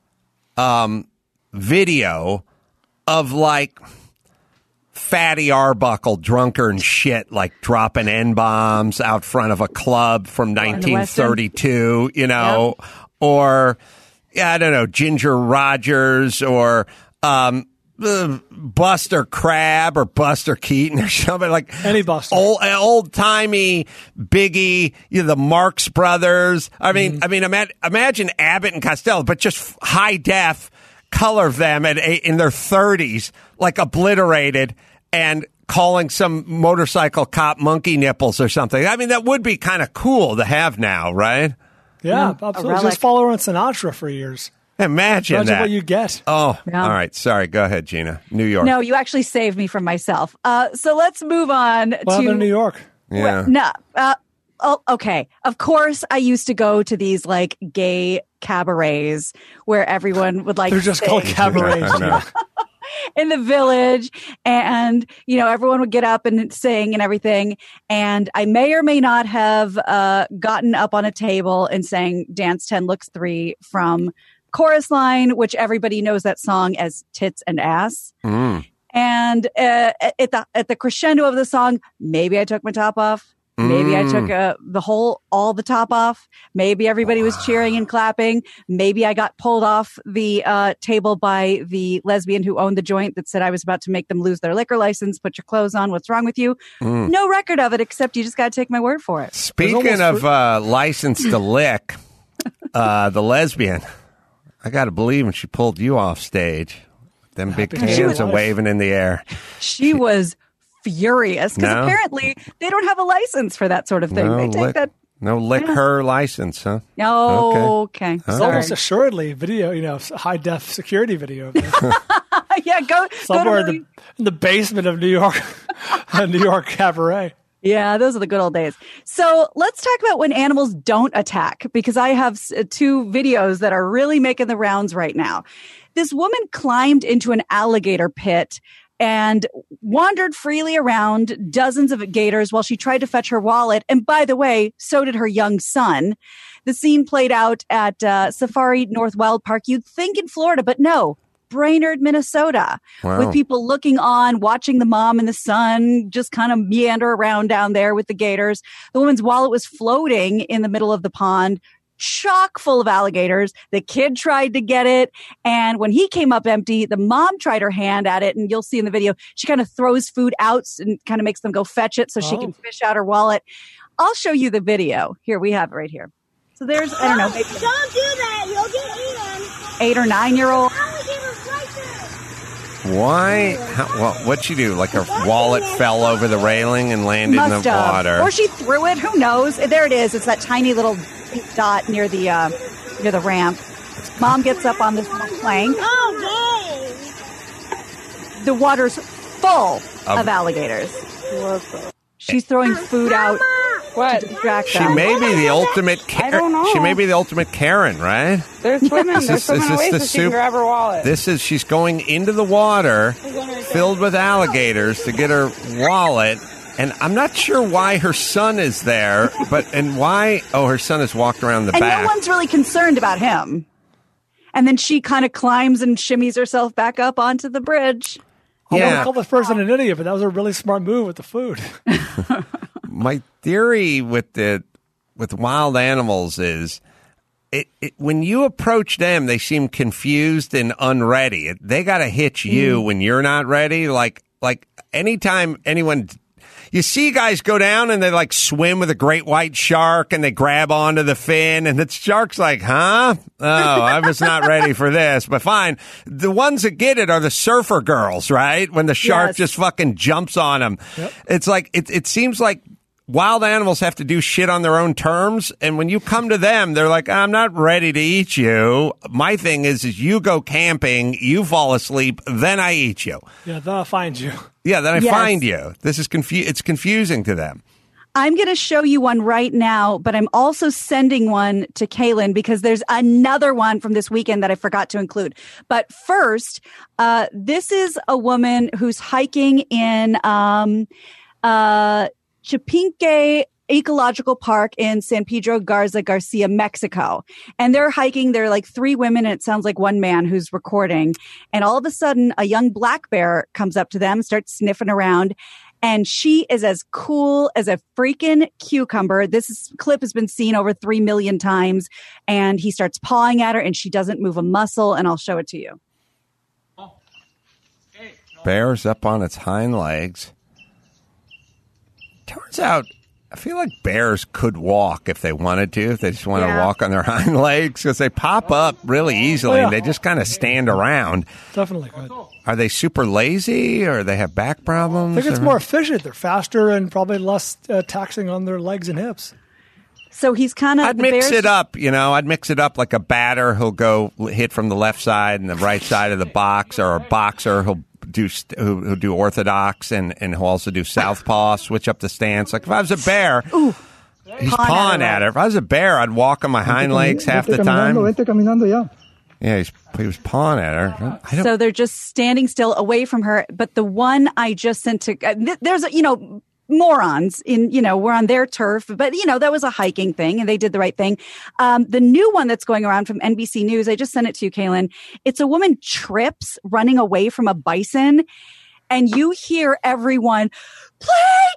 video of like Fatty Arbuckle drunker and shit, like dropping N-bombs out front of a club from 1932, or I don't know, Ginger Rogers or Buster Crabbe or Buster Keaton or something like any Buster, old timey Biggie, the Marx Brothers. I mean, imagine Abbott and Costello, but just high def color of them in their 30s, like obliterated, and calling some motorcycle cop monkey nipples or something. I mean, that would be kind of cool to have now, right? Yeah, absolutely. Just follow around Sinatra for years. Imagine that. What you get. Oh, yeah. All right. Sorry. Go ahead, Gina. New York. No, you actually saved me from myself. So let's move on to New York. Yeah. Okay. Of course, I used to go to these like gay cabarets where everyone would like. They're just called cabarets. In the Village, and everyone would get up and sing and everything, and I may or may not have gotten up on a table and sang Dance 10 Looks 3 from Chorus Line, which everybody knows that song as Tits and Ass. And at the crescendo of the song, maybe I took my top off. Maybe I took all the top off. Maybe everybody was cheering and clapping. Maybe I got pulled off the table by the lesbian who owned the joint that said I was about to make them lose their liquor license. Put your clothes on. What's wrong with you? No record of it, except you just got to take my word for it. Speaking of license to lick, the lesbian, I got to believe when she pulled you off stage, them big hands are waving in the air. She was furious because apparently they don't have a license for that sort of thing. They take that. No lick her license, huh? Okay. It's almost assuredly video, high def security video. Yeah, go somewhere in the basement of New York, a New York cabaret. Yeah, those are the good old days. So let's talk about when animals don't attack, because I have 2 videos that are really making the rounds right now. This woman climbed into an alligator pit and wandered freely around dozens of gators while she tried to fetch her wallet. And by the way, so did her young son. The scene played out at Safari North Wild Park. You'd think in Florida, but no, Brainerd, Minnesota, with people looking on, watching the mom and the son just kind of meander around down there with the gators. The woman's wallet was floating in the middle of the pond, chock full of alligators. The kid tried to get it, and when he came up empty, the mom tried her hand at it, and you'll see in the video, she kind of throws food out and kind of makes them go fetch it so she can fish out her wallet. I'll show you the video. Here, we have it right here. So there's, I don't know, maybe don't do that. You'll get eaten. 8 or 9 year old. Alligators right there. why? What'd she do? Like her wallet fell over the railing and landed in the water. Or she threw it. Who knows? There it is. It's that tiny little pink dot near the ramp. Mom gets up on this little plank. The water's full of alligators. She's throwing food out to distract them. She may be the ultimate Karen. I don't know. She may be the ultimate Karen, right? They're swimming. They're swimming away so she can grab her wallet. She's going into the water filled with alligators to get her wallet. And I'm not sure why her son is there, why? Oh, her son has walked around the back. And no one's really concerned about him. And then she kind of climbs and shimmies herself back up onto the bridge. I don't call this person an idiot, but that was a really smart move with the food. My theory with wild animals is when you approach them, they seem confused and unready. They got to hit you when you're not ready. Like anytime anyone. You see guys go down and they like swim with a great white shark and they grab onto the fin and the shark's like, huh? Oh, I was not ready for this, but fine. The ones that get it are the surfer girls, right? When the shark just fucking jumps on them. Yep. It's like, it seems like wild animals have to do shit on their own terms. And when you come to them, they're like, I'm not ready to eat you. My thing is you go camping, you fall asleep, then I eat you. Yeah, then I'll find you. Yeah, then I find you. This is it's confusing to them. I'm going to show you one right now, but I'm also sending one to Kaylin because there's another one from this weekend that I forgot to include. But first, this is a woman who's hiking in Chapinque Ecological Park in San Pedro Garza, Mexico. And they're hiking. They're like 3 women, and it sounds like 1 man who's recording. And all of a sudden, a young black bear comes up to them, starts sniffing around. And she is as cool as a freaking cucumber. This clip has been seen over 3 million times. And he starts pawing at her, and she doesn't move a muscle. And I'll show it to you. Bear's up on its hind legs. Turns out, I feel like bears could walk if they wanted to, if they just want to walk on their hind legs, because they pop up really easily and they just kind of stand around. Definitely could. Are they super lazy or they have back problems? I think it's more efficient. They're faster and probably less taxing on their legs and hips. So he's kind of... I'd mix it up, I'd mix it up like a batter who'll go hit from the left side and the right side of the box, or a boxer who'll do orthodox and who also do southpaw, switch up the stance. Like if I was a bear, he's pawing at her. If I was a bear, I'd walk on my hind legs half the time. Yeah, he was pawing at her. So they're just standing still away from her. But the one I just sent to, there's, morons in, we're on their turf, but that was a hiking thing and they did the right thing. The new one that's going around from NBC News, I just sent it to you, Kaylin. It's a woman trips running away from a bison and you hear everyone, play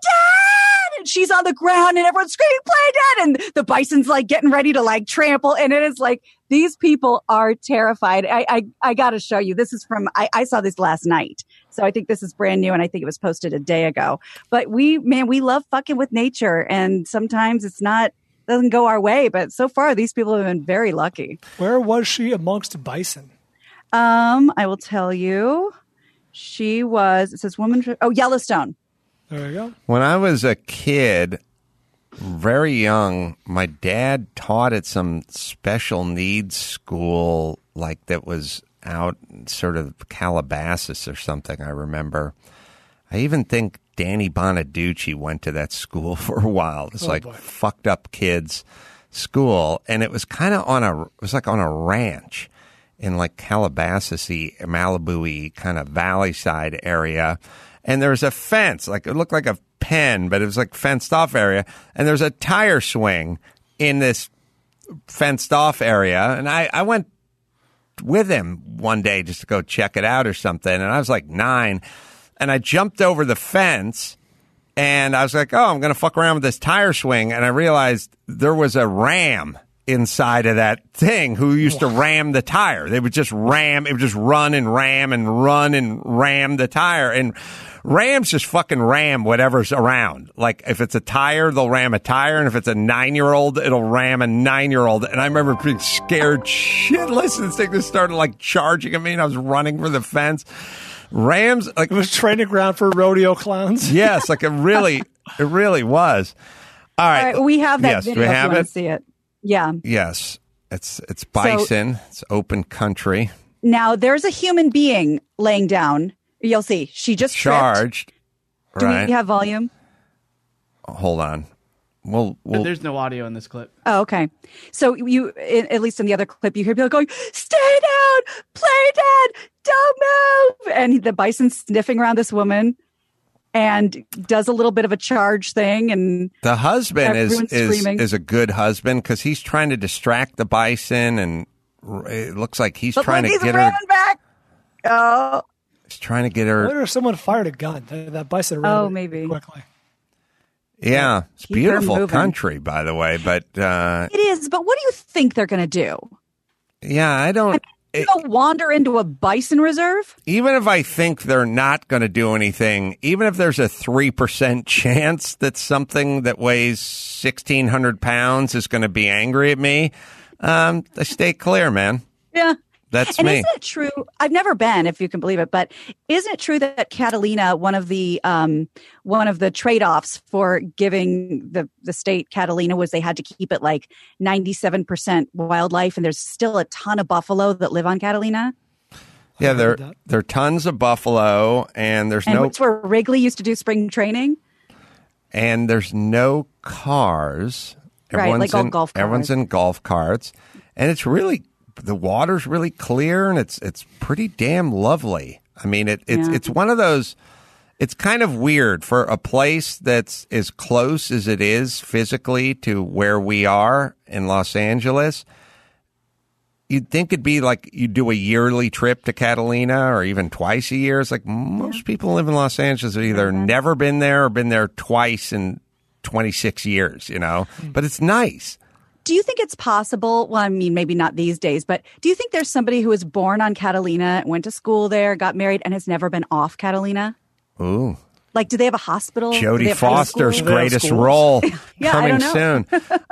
dead! And she's on the ground and everyone's screaming, play dead! And the bison's like getting ready to like trample. And it is like, these people are terrified. I got to show you. This is from, I saw this last night. So I think this is brand new and I think it was posted a day ago. But we love fucking with nature and sometimes doesn't go our way. But so far, these people have been very lucky. Where was she amongst bison? I will tell you. She was, it says Yellowstone. There you go. When I was a kid, very young, my dad taught at some special needs school like that was out sort of Calabasas or something, I remember. I even think Danny Bonaducci went to that school for a while. It's fucked up kids school. And it was kind of on a ranch in like Calabasas-y, Malibu-y kind of valley side area. And there was a fence, like it looked like a pen, but it was like fenced off area. And there was a tire swing in this fenced off area. And I went with him one day just to go check it out or something. And I was like 9 and I jumped over the fence and I was like, oh, I'm going to fuck around with this tire swing. And I realized there was a ram inside of that thing who used to ram the tire. They would just ram. It would just run and ram the tire. And rams just fucking ram whatever's around. Like if it's a tire, they'll ram a tire. And if it's a 9-year-old, it'll ram a 9-year-old. And I remember being scared shitless. And this thing just started like charging at me and I was running for the fence. Rams, like it was training ground for rodeo clowns. Yes, like it really was. All right, we have that yes, video. We have if you it. See it. Yeah. Yes, it's bison. It's open country. Now there's a human being laying down. You'll see. She just charged. Do we have volume? Hold on. We'll there's no audio in this clip. Oh, okay. So you, at least in the other clip, you hear people going, "Stay down, play dead, don't move," and the bison's sniffing around this woman and does a little bit of a charge thing. And the husband is a good husband because he's trying to distract the bison, and it looks like he's trying to get her back. Oh, he's trying to get her. I wonder if someone fired a gun. That bison ran maybe quickly. Yeah, it's beautiful country, by the way, but it is. But what do you think they're going to do? Yeah, I don't. Go wander into a bison reserve? Even if I think they're not going to do anything, even if there's a 3% chance that something that weighs 1,600 pounds is going to be angry at me, I stay clear, man. Yeah. That's and me. Isn't it true? I've never been, if you can believe it, but isn't it true that Catalina, one of the trade-offs for giving the state Catalina was they had to keep it like 97% wildlife, and there's still a ton of buffalo that live on Catalina? Yeah, there are tons of buffalo, and it's where Wrigley used to do spring training. And there's no cars. Like all golf carts. Everyone's in golf carts, and it's really. The water's really clear and it's pretty damn lovely. I mean, it's one of those. It's kind of weird for a place that's as close as it is physically to where we are in Los Angeles. You'd think it'd be like you do a yearly trip to Catalina or even twice a year. It's like most people who live in Los Angeles have either never been there or been there twice in 26 years. But it's nice. Do you think it's possible? Well, I mean, maybe not these days, but do you think there's somebody who was born on Catalina, went to school there, got married, and has never been off Catalina? Ooh. Like, do they have a hospital? Jodie Foster's greatest role coming soon.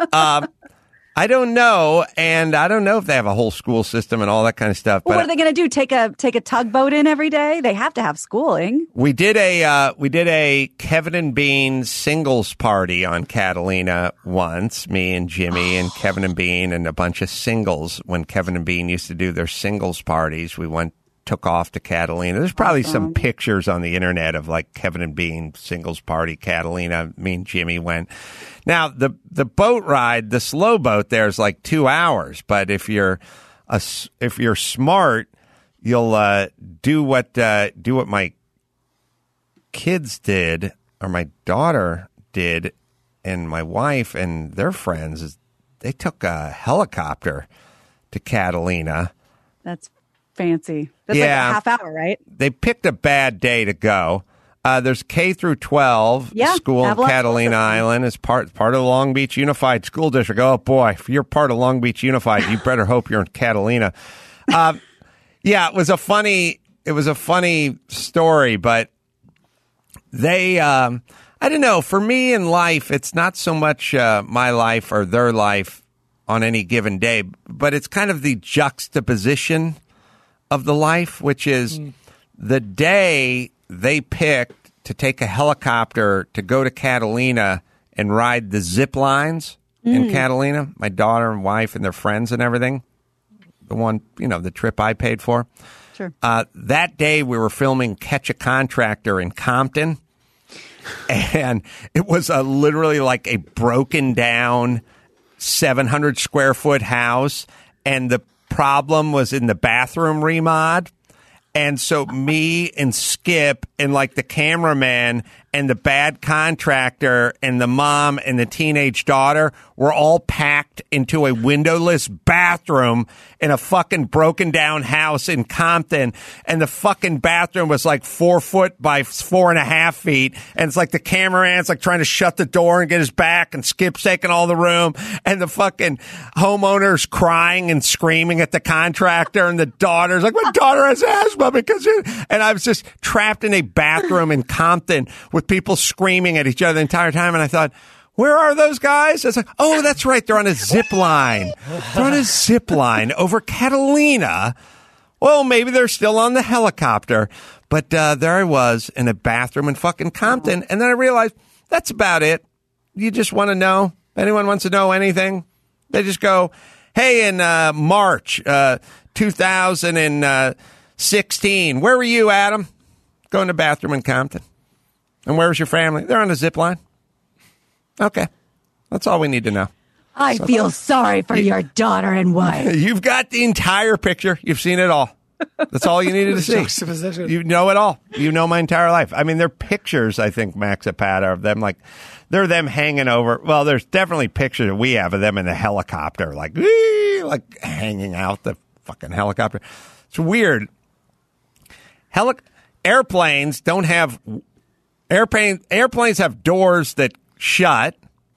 I don't know, and I don't know if they have a whole school system and all that kind of stuff. Well, what are they going to do? Take a tugboat in every day? They have to have schooling. We did a Kevin and Bean singles party on Catalina once. Me and Jimmy and Kevin and Bean and a bunch of singles. When Kevin and Bean used to do their singles parties, we took off to Catalina. There's probably some pictures on the internet of like Kevin and Bean singles party Catalina. Me and Jimmy went. Now the boat ride, the slow boat there is like 2 hours. But if you're smart, you'll do what my kids did or my daughter did, and my wife and their friends is they took a helicopter to Catalina. That's fancy. That's like a half hour, right? They picked a bad day to go. There's K through 12 school in Catalina Island as part of the Long Beach Unified School District. Oh boy, if you're part of Long Beach Unified, you better hope you're in Catalina. It was a funny story, but they I don't know. For me in life, it's not so much my life or their life on any given day, but it's kind of the juxtaposition of the life, which is the day they picked to take a helicopter to go to Catalina and ride the zip lines in Catalina. My daughter and wife and their friends and everything. The one, the trip I paid for. Sure. That day we were filming Catch a Contractor in Compton. And it was literally like a broken down 700 square foot house. And the problem was in the bathroom remod. And so me and Skip and like the cameraman and the bad contractor and the mom and the teenage daughter were all packed into a windowless bathroom in a fucking broken down house in Compton. And the fucking bathroom was like 4 foot by 4.5 feet. And it's like the cameraman's like trying to shut the door and get his back, and Skip's taking all the room, and the fucking homeowner's crying and screaming at the contractor, and the daughter's like, my daughter has asthma and I was just trapped in a bathroom in Compton with people screaming at each other the entire time. And I thought, where are those guys? I was like, oh, that's right. They're on a zip line. They're on a zip line over Catalina Well, maybe they're still on the helicopter. But there I was in a bathroom in fucking Compton. And then I realized that's about it. You just want to know? Anyone wants to know anything? They just go, hey, in March 2016, where were you, Adam? Go in the bathroom in Compton. And where's your family? They're on a zip line. Okay. That's all we need to know. I feel sorry for your daughter and wife. You've got the entire picture. You've seen it all. That's all you needed to see. You know it all. You know my entire life. I mean, there are pictures, I think, Max Zapata, of them, like, they're them hanging over. Well, there's definitely pictures that we have of them in the helicopter, like hanging out the fucking helicopter. It's weird. Airplanes don't have... Airplanes have doors that shut,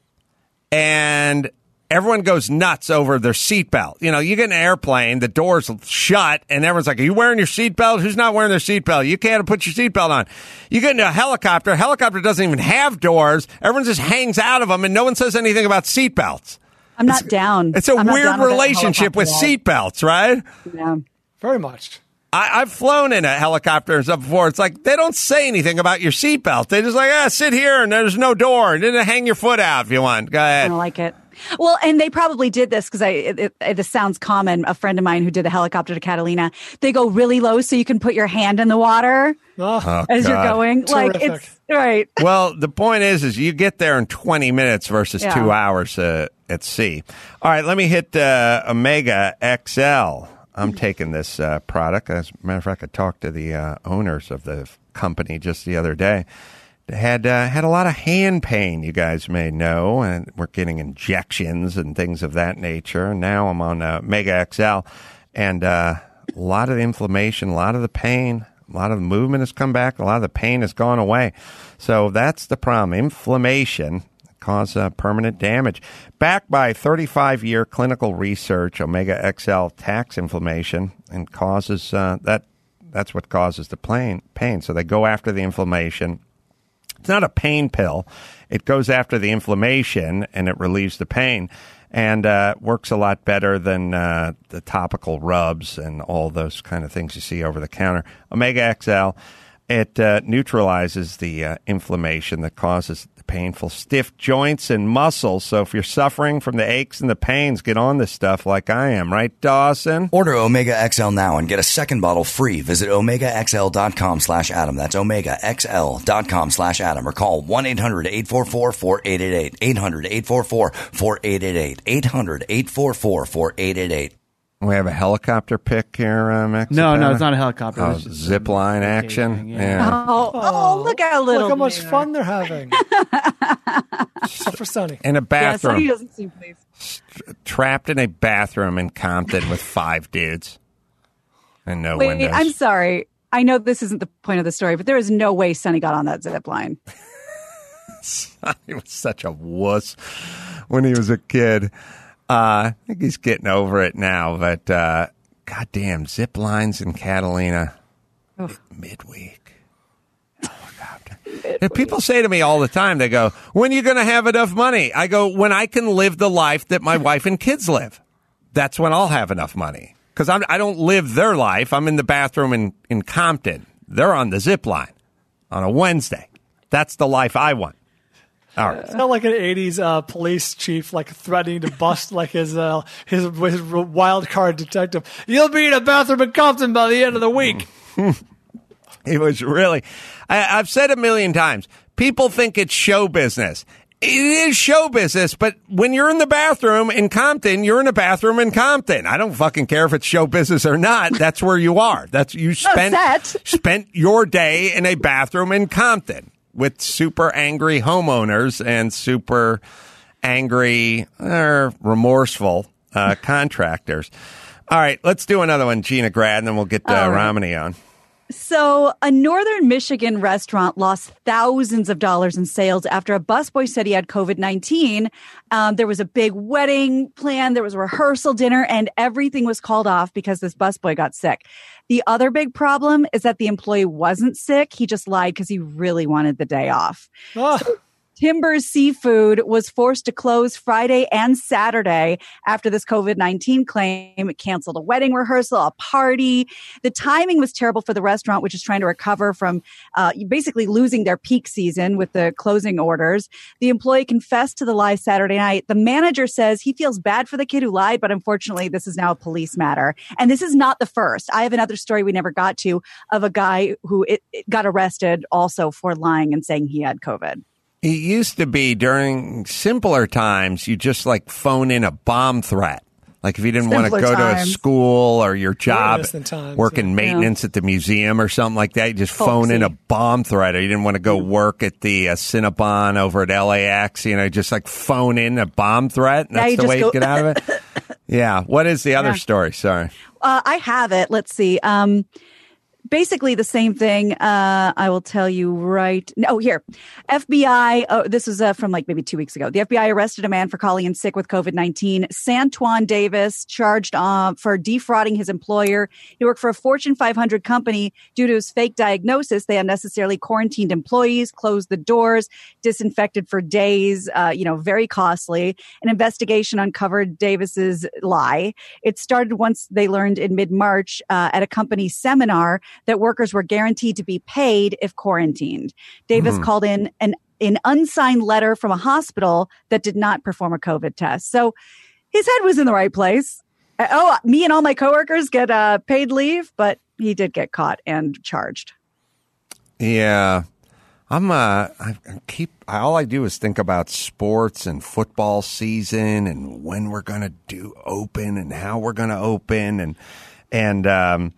and... everyone goes nuts over their seatbelt. You know, you get in an airplane, the doors shut, and everyone's like, are you wearing your seatbelt? Who's not wearing their seatbelt? You can't put your seatbelt on. You get into a helicopter doesn't even have doors. Everyone just hangs out of them, and no one says anything about seatbelts. I'm not down. It's a weird relationship with seatbelts, right? Yeah. Very much. I've flown in a helicopter and stuff before. It's like they don't say anything about your seatbelt. They just like, sit here, and there's no door. And then hang your foot out if you want. Go ahead. I don't like it. Well, and they probably did this because this sounds common. A friend of mine who did a helicopter to Catalina, they go really low so you can put your hand in the water as you're going. Terrific. Like, it's right. Well, the point is you get there in 20 minutes versus 2 hours at sea. All right, let me hit Omega XL. I'm taking this product. As a matter of fact, I talked to the owners of the company just the other day. Had a lot of hand pain, you guys may know, and we're getting injections and things of that nature. And now I'm on Mega XL, and a lot of the inflammation, a lot of the pain, a lot of the movement has come back, a lot of the pain has gone away. So that's the problem. Inflammation causes permanent damage. Backed by 35-year clinical research, Omega XL attacks inflammation and causes that's what causes the pain. So they go after the inflammation. It's not a pain pill. It goes after the inflammation, and it relieves the pain, and works a lot better than the topical rubs and all those kind of things you see over the counter. Omega XL, it neutralizes the inflammation that causes the painful stiff joints and muscles. So if you're suffering from the aches and the pains, get on this stuff like I am. Right, Dawson? Order Omega XL now and get a second bottle free. Visit OmegaXL.com/Adam. That's OmegaXL.com/Adam. Or call 1-800-844-4888. 800-844-4888. 800-844-4888. We have a helicopter pick here, Max. No, it's not a helicopter. Oh, zip line action. Yeah. Oh, look how little. Look how much fun they're having. Except for Sonny. In a bathroom. Yeah, Sonny doesn't seem pleased. Trapped in a bathroom in Compton with 5 dudes and no windows. I'm sorry. I know this isn't the point of the story, but there is no way Sonny got on that zip line. Sonny was such a wuss when he was a kid. I think he's getting over it now, but goddamn, zip lines in Catalina midweek. Helicopter. People say to me all the time, they go, when are you going to have enough money? I go, when I can live the life that my wife and kids live. That's when I'll have enough money. Because I don't live their life. I'm in the bathroom in Compton. They're on the zip line on a Wednesday. That's the life I want. All right. It's not like an 80s police chief like threatening to bust like his wild card detective. You'll be in a bathroom in Compton by the end of the week. It was really, I've said a million times, people think it's show business. It is show business, but when you're in the bathroom in Compton, you're in a bathroom in Compton. I don't fucking care if it's show business or not. That's where you are. You spent your day in a bathroom in Compton with super angry homeowners and super angry or remorseful contractors. All right, let's do another one, Gina Grad, and then we'll get Romney on. So a northern Michigan restaurant lost thousands of dollars in sales after a busboy said he had COVID-19. There was a big wedding planned. There was a rehearsal dinner, and everything was called off because this busboy got sick. The other big problem is that the employee wasn't sick. He just lied because he really wanted the day off. So Timbers Seafood was forced to close Friday and Saturday after this COVID-19 claim. It canceled a wedding rehearsal, a party. The timing was terrible for the restaurant, which is trying to recover from basically losing their peak season with the closing orders. The employee confessed to the lie Saturday night. The manager says he feels bad for the kid who lied, but unfortunately, this is now a police matter. And this is not the first. I have another story we never got to of a guy who got arrested also for lying and saying he had COVID. It used to be during simpler times, you just like phone in a bomb threat. Like if you didn't want to go to a school or your job, working maintenance at the museum or something like that, you just phone in a bomb threat. Or you didn't want to go work at the Cinnabon over at LAX, just like phone in a bomb threat. And that's the way you get out of it. Yeah. What is the other story? Sorry. I have it. Let's see. Basically the same thing. I will tell you right. Oh, here. FBI. Oh, this was from like maybe 2 weeks ago. The FBI arrested a man for calling in sick with COVID-19. Santuan Davis charged for defrauding his employer. He worked for a Fortune 500 company. Due to his fake diagnosis, they unnecessarily quarantined employees, closed the doors, disinfected for days. Very costly. An investigation uncovered Davis's lie. It started once they learned in mid-March at a company seminar that workers were guaranteed to be paid if quarantined. Davis called in an unsigned letter from a hospital that did not perform a COVID test. So his head was in the right place. Me and all my coworkers get paid leave, but he did get caught and charged. Yeah. All I do is think about sports and football season and when we're going to do open and how we're going to open. And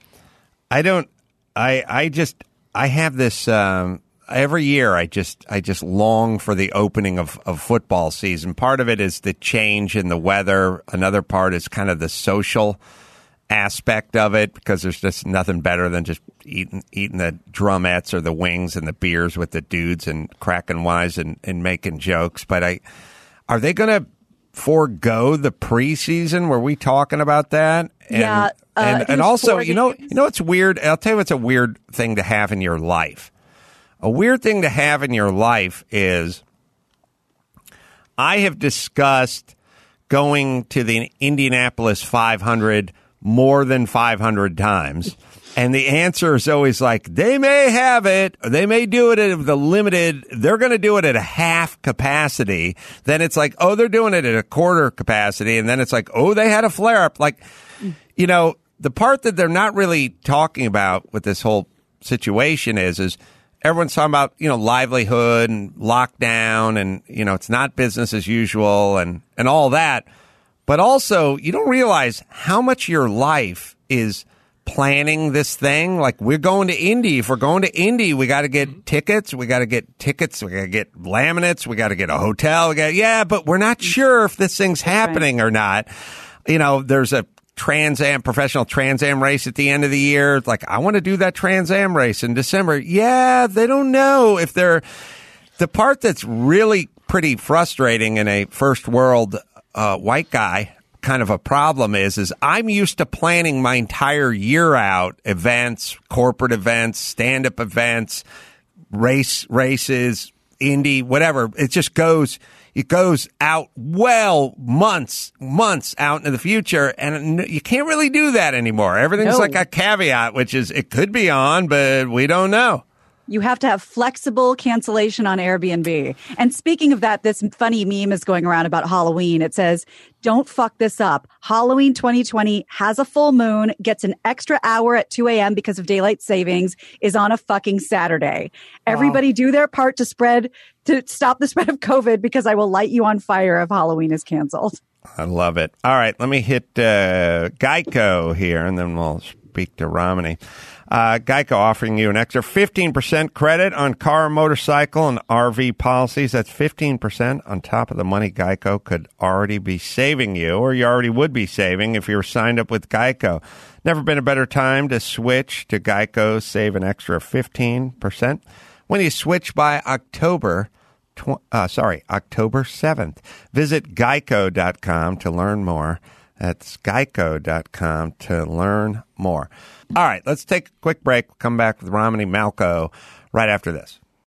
I have this, every year I just long for the opening of football season. Part of it is the change in the weather. Another part is kind of the social aspect of it, because there's just nothing better than just eating the drumettes or the wings and the beers with the dudes and cracking wise and making jokes. But are they going to forego the preseason? Were we talking about that? And also, it's weird. I'll tell you what's a weird thing to have in your life. A weird thing to have in your life is I have discussed going to the Indianapolis 500 more than 500 times. And the answer is always like, they may have it, or they may do it at the limited, they're going to do it at a half capacity. Then it's like, oh, they're doing it at a quarter capacity. And then it's like, oh, they had a flare up. Like, the part that they're not really talking about with this whole situation is everyone's talking about, livelihood and lockdown and, it's not business as usual and all that. But also, you don't realize how much your life is planning this thing. Like, we're going to Indy. If we're going to Indy, we got to get tickets. We got to get laminates. We got to get a hotel. But we're not sure if this thing's happening or not. There's a professional Trans Am race at the end of the year. It's like, I want to do that Trans Am race in December. Yeah, they don't know if they're the part that's really pretty frustrating in a first world white guy kind of a problem is I'm used to planning my entire year out, events, corporate events, stand-up events, races, Indy, whatever. It just goes out months out into the future, and you can't really do that anymore. Everything's like a caveat, which is it could be on, but we don't know. You have to have flexible cancellation on Airbnb. And speaking of that, this funny meme is going around about Halloween. It says, don't fuck this up. Halloween 2020 has a full moon, gets an extra hour at 2 a.m. because of daylight savings, is on a fucking Saturday. Everybody do their part to stop the spread of COVID, because I will light you on fire if Halloween is canceled. I love it. All right, let me hit Geico here, and then we'll speak to Romney. Geico offering you an extra 15% credit on car, motorcycle, and RV policies. That's 15% on top of the money Geico could already be saving you, or you already would be saving if you were signed up with Geico. Never been a better time to switch to Geico. Save an extra 15% when you switch by October 7th. Visit geico.com to learn more. That's geico.com to learn more. All right, let's take a quick break. We'll come back with Romney Malco right after this.